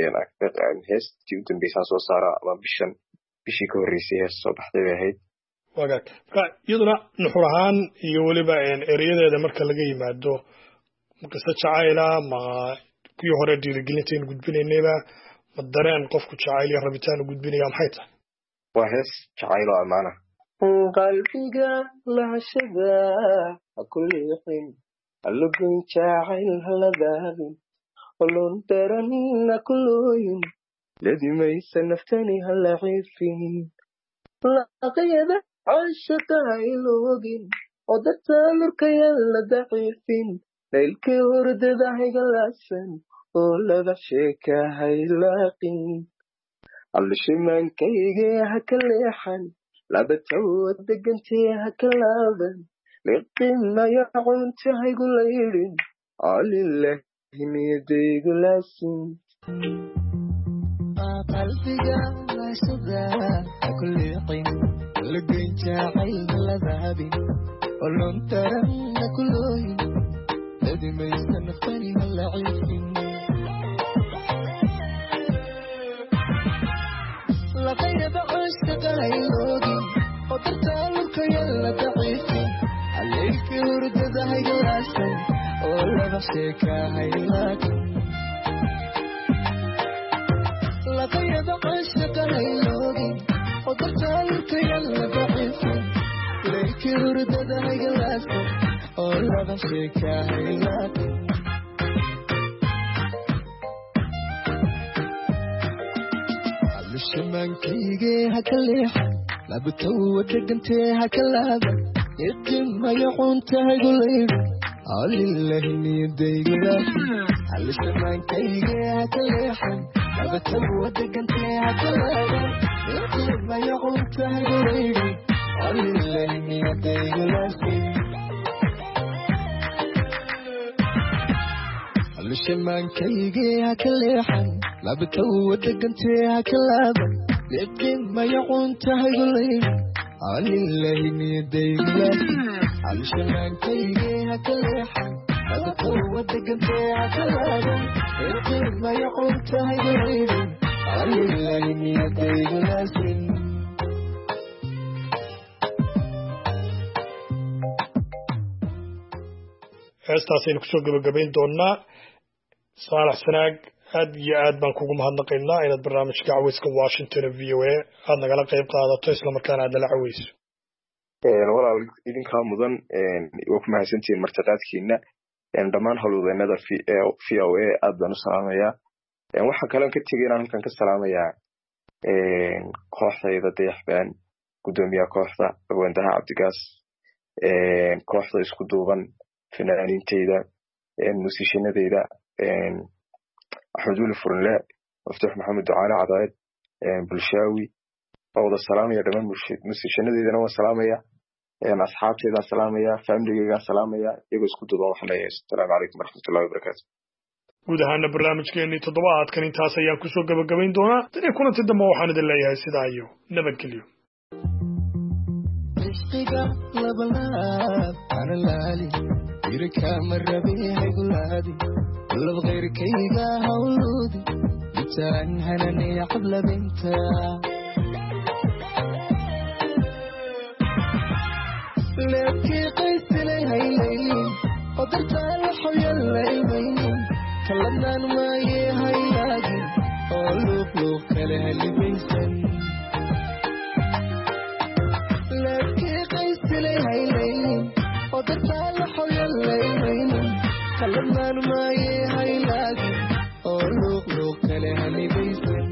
[SPEAKER 3] u dambeysay soo saara ama bishii ka horeysay hees soo baxday ahayd
[SPEAKER 12] wagaag marka iyaduna nuxur ahaan iyo weliba erayadeeda marka laga yimaado qiso jacayla ma kuwii hore dhiirigelintayn gudbinaynayba ma dareen qofku jacayl iyo rabitaan u gudbinaya maxay tahay
[SPEAKER 14] waa hees jacayl oo ammaana qalbiga lahashada ha ku leexin halagoyn jacayl haladaadin olon daran ha ku looyin ladimaysa naftani hala ciifin laqayada caashaqa ha iloogin oo darta lurkayan la daciifin laylkii hurdada haygalasan oo laba sheeka haylaaqin alshimaankayge ha ka leexan labatawa degantee ha ka laaban liqimayo cunta haygu laydhin alilahi niyadaygu laasin qalbiga laashada ha ku leexin lagoyn jacayl haladaadin olon daran ha ku looyin ladimaysa naftani hala ciifin laqayada caashaqa ha iloogin oo dartaa lurkayan la daciifin haleylkii hurdada haygalaashan oo laba sheeka haylaagin laqayada caashaqa ha iloogin oo dartaa lurkayan la daciifin haleylkii hurdada haygalaashan oo laba sheeka haylaagin shimaankayge ha ka leexan labatawa degantee ha ka laaban iqimayo cunta haygu laydhin alilahi niyadaygu laasin alshimaankayge ha ka leexan labatawa degantee ha ka laaban iqimayo cunta haygu laydhin alilahi niyadaygu laasin alshimaankayge ha ka leexan labatawa degantee ha ka laaban liqimayo cunta haygu laydhin alilahi niyadaygu laasin alshimaankayge ha ka leexan labatawa degantee ha ka laaban liqimayo cunta haygu laydhin alilahi niyadaygu laasin
[SPEAKER 12] heestaasaynu kusoo gabagabayn doonaa saalax sanaag aad iyo aad baan kugu mahadnaqaynaa inaad barnaamijka caweyska washington v o a aad nagala qayb qaadato islamarkaana aad nala caweyso
[SPEAKER 14] walaal idinkaa mudan waa ku mahadsantihiin martiqaadkiina dhammaan howlwadeenada v o a aad baan u salaamayaa waxaan kalen ka tegay inaan halkan ka salaamayaa kooxdayda dayaxbaan gudoomiyaha kooxda abwaandaha cabdigaas kooxda isku duuban fanaaniinteyda musiishanadeyda axmed weli furnle maftuux maxamed ducaale cadaayed bulshaawi waa wada salaamaya dhammaan musiishanadeydana waan salaamaya asxaabteydaan salaamaya faamiligeygaan salaamaya iyagoo isku duuban waxaan leeyahay asalaamu calaykum waraxmatullahi wabarakaatu
[SPEAKER 12] guud ahaana barnaamijkeenii toddobaadkan intaas ayaan kusoo gabagabayn doonaa tan iyo kulanti dambe waxaan idin leeyahay sidaa iyo nabadgelyo
[SPEAKER 14] irkama rabi haygulaadi lab keyrkayga hawloodi bitaan hananiya qabla binta leebkii qaysilay haylaynin oo dartaa la xoyalla imaynin kaladnaan maaye haylaagin oo luuqluuq kale halibaysan leebkii qaysilay haylaynin oo dartaa la xoyalla imaynin kaladnaan maaye haylaagin oo luuqluuq kale halibaysan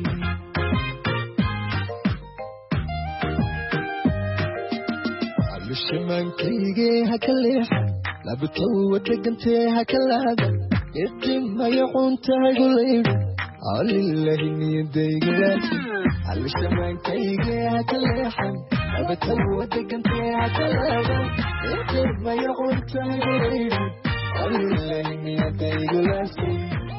[SPEAKER 14] alshimaankayge ha ka leexan labatawa degantee ha ka laaban iqimayo cunta haygu laydhin alilahi niyadaygu laasin alshimaankayge ha ka leexan labatawa degantee ha ka laaban iqimayo cunta haygu laydhin alilahi niyadaygu laasin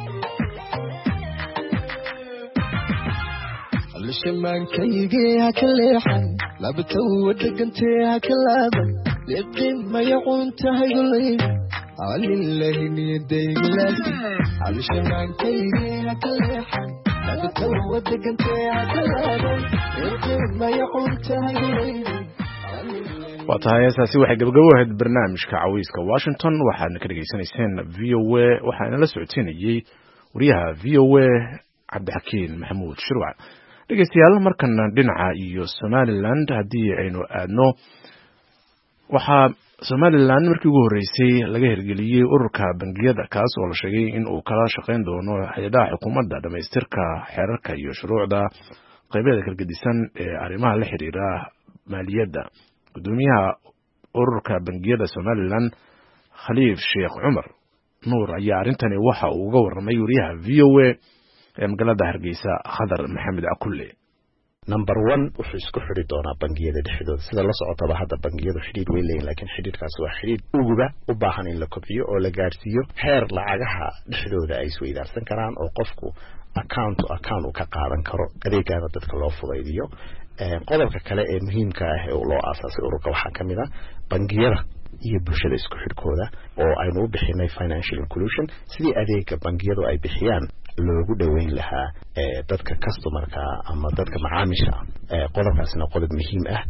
[SPEAKER 14] alshimaankayge ha ka leexan labatawa degantee ha ka laaban liqimayo cunta haygu laydhin alilahi niyadaygu laasin alshimaankayge ha ka leexan labatawa degantee ha ka laaban liqimayo cunta haygu laydhin
[SPEAKER 1] وطهاي أساسي واحد جبجوه برنامج كعويس كواشنطن واحد نكرجي سنة VOA وحنا لسعتين يجي وريها VOA عبد الحكيم محمود شروع dhegeystayaal markana dhinaca iyo Somaliland hadii aynu aadno waxa Somaliland markii ugu horeysay laga hirgeliyay ururka bangiyada kaas oo la sheegay in uu kala shaqeyn doono hay'adaha xukuumadda dhameystirka xeerarka iyo shuruucda qaybaha kala gedisan ee arrimaha la xiriira maaliyadda gudoomiyaha ururka bangiyada Somaliland Khaliif Sheekh Umar Nuur ayaa arintani waxa uu uga warramay wariyaha VOA magaalada Hargeysa Khadar Maxamed Akulle
[SPEAKER 16] number 1 wuxuu isku xiri doonaa bangiyada dhexdooda sida la socotaba hadda bangiyadu xiriir way leeyihiin laakiin xiriirkaas waa xiriir uguba u baahan in la kobciyo oo la gaarsiiyo heer lacagaha dhexdooda ay soo idaarsan karaan oo qofku account uu ka qaadan karo adeegada dadka loo fudaydiyo qodobka kale ee muhiimka ah ee loo aasaasay ururka waxaa kamid ah bangiyada iyo bulshada isku xirkooda oo aynu u bixinay financial inclusion sidii adeega bangiyadu ay bixiyaan loogu dhaweyn lahaa dadka customerka ama dadka macaamiisha qodobkaasna qodob muhiim ah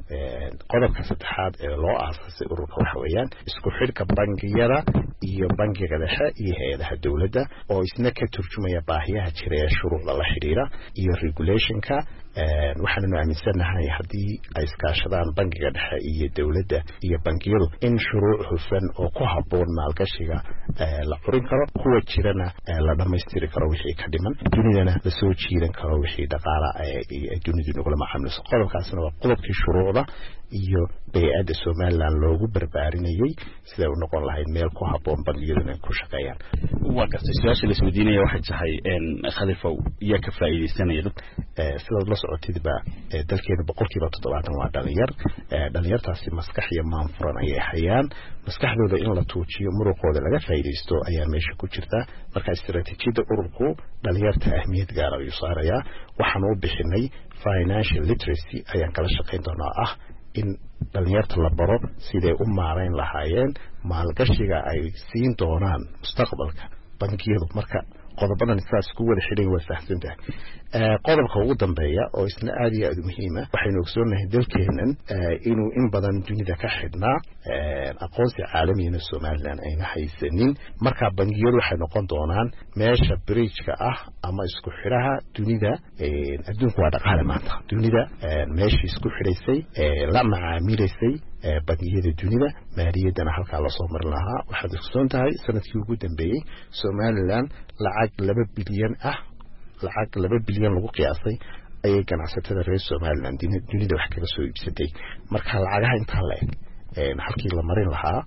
[SPEAKER 16] qodobka saddexaad ee loo aasaasay ururka waxa weeyaan isku xirka bangiyada iyo bangiga dhexe iyo hay'adaha dawladda oo isna ka turjumaya baahiyaha jira ee shuruucda la xiriira iyo regulationka waxaanu aaminsanahay hadii ay iskaashadaan bangiga dhexe iyo dawladda iyo bangiyadu in shuruuc hufan oo ku haboon maalgashiga la xurin karo kuwa jirana la dhameystiri karo wixii ka dhiman dunidana la soo jiidan karo wixii dhaqaale ay dunidu nagula macaamilayso qodobkaasna waa qodobkii shuruucda iyo bay'ada Somaliland loogu barbaarinayay sida uu noqon lahayd meel ku haboon bangiyaduna ku shaqeeyaan
[SPEAKER 17] waa gartay su'aasha la isweydiinaya waxay tahay Khalifa iyo ka faa'iideysanaya
[SPEAKER 16] sida la socotidba dalkeena 70% waa dhalinyartaasi maskax iyo maanfuran ay hayaan maskaxdooda in la tuujiyo muruqooda laga faa'iideysto ayaa meesha ku jirta marka istiraatiijiyada ururku dhalinyarta ahmiyad gaar ah u saaraya waxaan u bixinay financial literacy ayaan kala shaqeyn doonaa in dhalinyarta la baro sidee u maareyn lahaayeen maalgashiga ay siin doonaan mustaqbalka bangiyadu marka qodobadan saas ku wada xidhan waa faahfaahsantahay qodobka ugu dambeeya oo isna aad iyo aad muhiim ah waxaynu ogsoonahay dalkeenan inuu in badan dunida ka xidhnaa aqoonsi caalami ah Somaliland ayna haysanin marka bangiyadu waxay noqon doonaan meesha bridge-ka ah ama isku xiraha dunida adduunka waa dhaqaale maanta dunida meesha isku xiraysay la macaamilaysay bangiyada dunida maaliyadana halka la soo marin lahaa waxaad ogsoon tahay sanadkii ugu dambeeyay Somaliland lacag 2 bilyan ah lacag 2 bilyan lagu qiyaasay ayay ganacsatada reer Somaliland dunida wax kaga soo iibsatay marka lacagaha inta la eg halkii la marin lahaa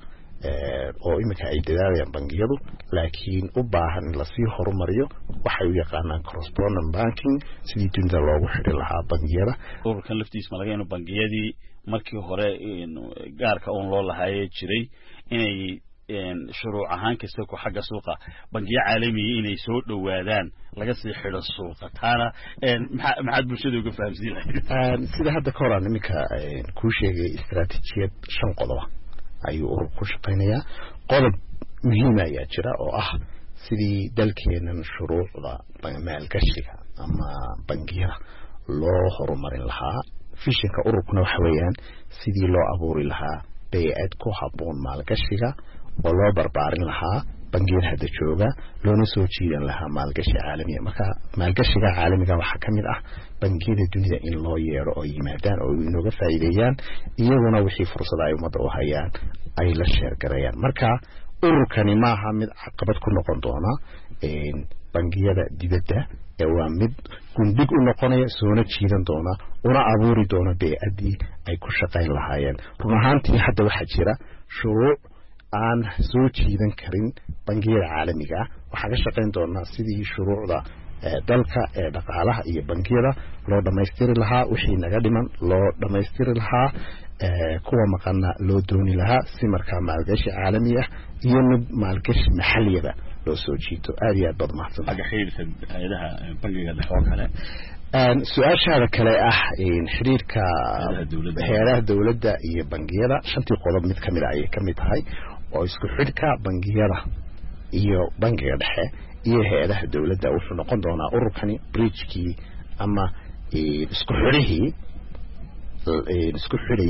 [SPEAKER 16] oo imika ay dadaalayaan bangiyadu laakiin u baahan in la sii horumariyo waxay u yaqaanaan correspondent banking sidii dunida loogu xiri lahaa bangiyada
[SPEAKER 17] ururkan laftiisa malaga inuu bangiyadii markii hore gaarka oo loo lahaayay jiray inay shuruuc ahaan kasta ku xagga suuqa bangiyo caalami inay soo dhawaadaan laga sii xidho suuqa taana maxaad bulshada uga fahamsiinaysaa
[SPEAKER 16] sida hadda ka hor imika ku sheegay istiraatiijiyad 5 qodob ayuu urur ku shaqeynayaa qodob muhiim ah ayaa jira oo ah sidii dalkeenan shuruucda maalgashiga ama bangiyada loo horumarin lahaa fishinka ururkuna waxa weeyaan sidii loo abuuri lahaa bay'ad ku haboon maalgashiga oo loo barbaarin lahaa bangiyada hadda jooga loona soo jiidan lahaa maalgashi caalami ah marka maalgashiga caalamiga waxa kamid ah bangiyada dunida in loo yeero oo yimaadaan oo inooga faa'iideeyaan iyaguna wixii fursad ay umada u hayaan ay la sheer gareeyaan marka ururkani maaha mid caqabad ku noqon doona bangiyada dibadda waa mid gundhig u noqonaya soona jiidan doona una abuuri doona bay'adii ay ku shaqeyn lahaayeen run ahaantii hadda waxa jira shuruuc aan soo jiidan karin bangiyada caalamiga waxa ka shaqeyn doona sidii shuruucda dalka ee dhaqaalaha iyo bangiyada loo dhameystiri lahaa wixii naga dhiman loo dhameystiri lahaa kuwa maqana loo dooni lahaa si markaa maalgashi caalami ah iyo mid maalgashi maxalliga loo soo jiito aad iyo aad baad mahadsan
[SPEAKER 17] xagga xiriirka hay'adaha bangiga dhexe oo kale
[SPEAKER 16] su'aashaada kale ah xiriirka hay'adaha dawladda iyo bangiyada 5 qodob mid kamid ah ayay kamid tahay oo isku xidhka bangiyada iyo bangiga dhexe iyo hay'adaha dawladda wuxuu noqon doonaa ururkani bridge-kii ama isku xirihii isku xirayay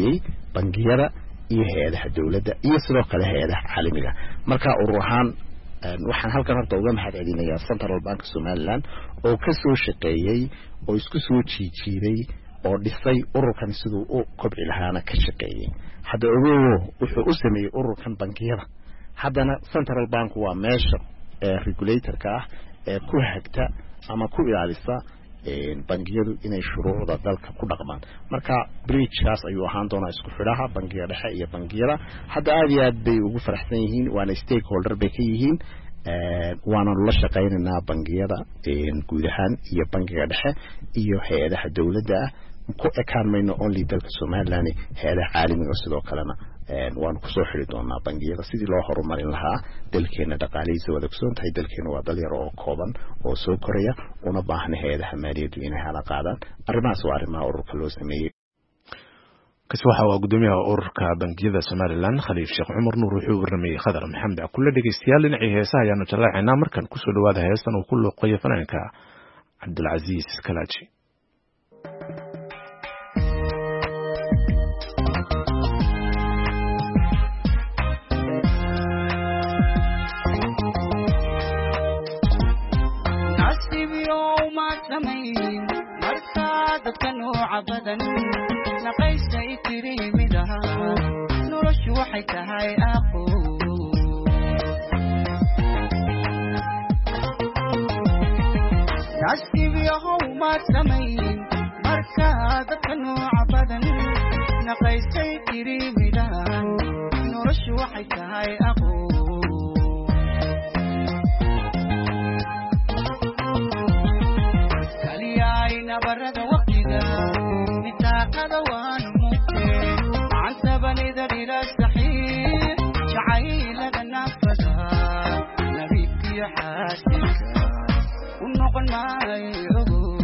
[SPEAKER 16] bangiyada iyo hay'adaha dawladda iyo sidoo kale hay'adaha caalamiga marka urur ahaan waxaan halkan horta uga mahadcelinayaa Central Bank Somaliland oo ka soo shaqeeyay oo isku soo jiijiiray oo dhisay ururkan sidoo uu kobci lahaana ka shaqeeyay hadda wuxuu u sameeyay ururkan bangiyada haddana Central Bank waa meesha regulator-ka ah ee ku hagta ama ku ilaalisa bangiyadu inay shuruucda dalka ku dhaqmaan marka bridge-kaas ayuu ahaan doonaa isku xidhaha bangiga dhexe iyo bangiyada hadda aad iyo aad bay ugu faraxsan yihiin waana stakeholder bay ka yihiin waana la shaqaynaynaa bangiyada guud ahaan iyo bangiga dhexe iyo hay'adaha dawladda ku ekaan mayno only dalka Somaliland hay'adaha caalamiga sidoo kalena waan ku soo xiri doonaa bangiyada sidii loo horumarin lahaa dalkeena dhaqaalihiisa wada kusoo tahay dalkeena waa dal yar oo kooban oo soo koraya una baahan hay'adaha maaliyaddu inay hala qaadaan arrimahaas waa arrimaha ururka loo sameeyay
[SPEAKER 1] kaasi waxa uu gudoomiyaha ururka bangiyada Somaliland Khaliif Sheekh Cumar Nuur wuxuu warramay Khadar Maxamed kullu dhageystayaal dhinacii heesaha ayaanu jallaacaynaa markan ku soo dhawaada heestan uu ku luuqeeyo fanaanka Cabdulcaziz Kalaaji
[SPEAKER 18] badan naqaysay tiriimidaha noloshu waxay tahay aqo nasiib yahow ma samayn marka dadka nooca badan naqaysay tiriimidaha noloshu waxay tahay aqo nabarada waqtiga bitaqada waan mukee anta banida ila sahih jacaylada nafada nabiyyi xaatika unoqon maayo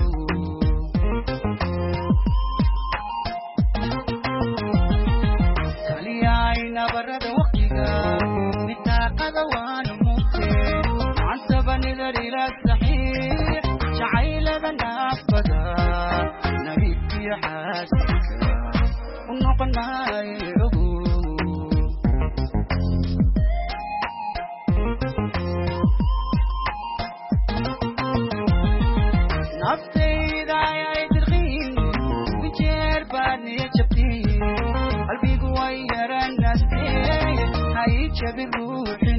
[SPEAKER 18] kaliyay nabarada waqtiga bitaqada waan mukee anta banida ila sahih jacaylada nafada nabiyyi xaatika unoqon maayo naftayda ay dirqiin wijeer baadniya jabtiin qalbigu way yaranaastee hay jabi ruuxin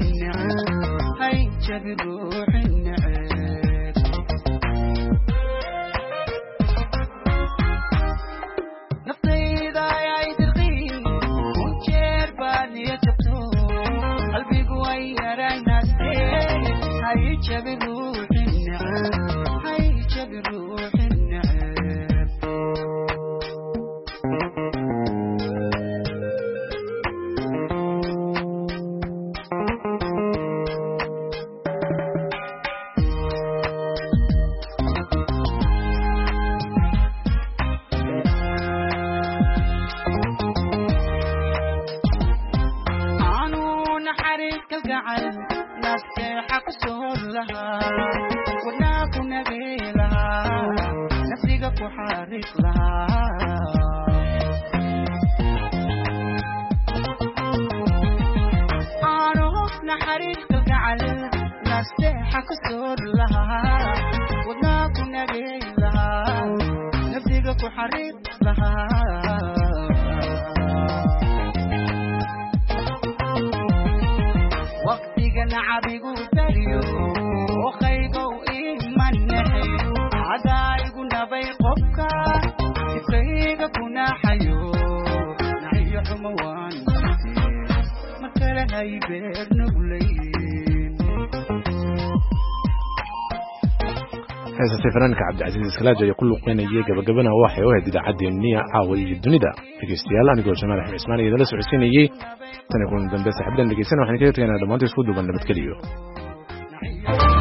[SPEAKER 1] heestii fanaanka Cabdulcaziz Kalaaji ayaa ku luuqeynayay gabagabana waxay u ahayd idaacaddeenniya caawiya dunida dhegeystayaal anigoo Jamaal Axmed Ismaan iyo la socodsiinayay tan kulan dambe saxaabdan dhegeysan waxaan kaga tagaynaa dhammaantood isku duuban nabadgeliyo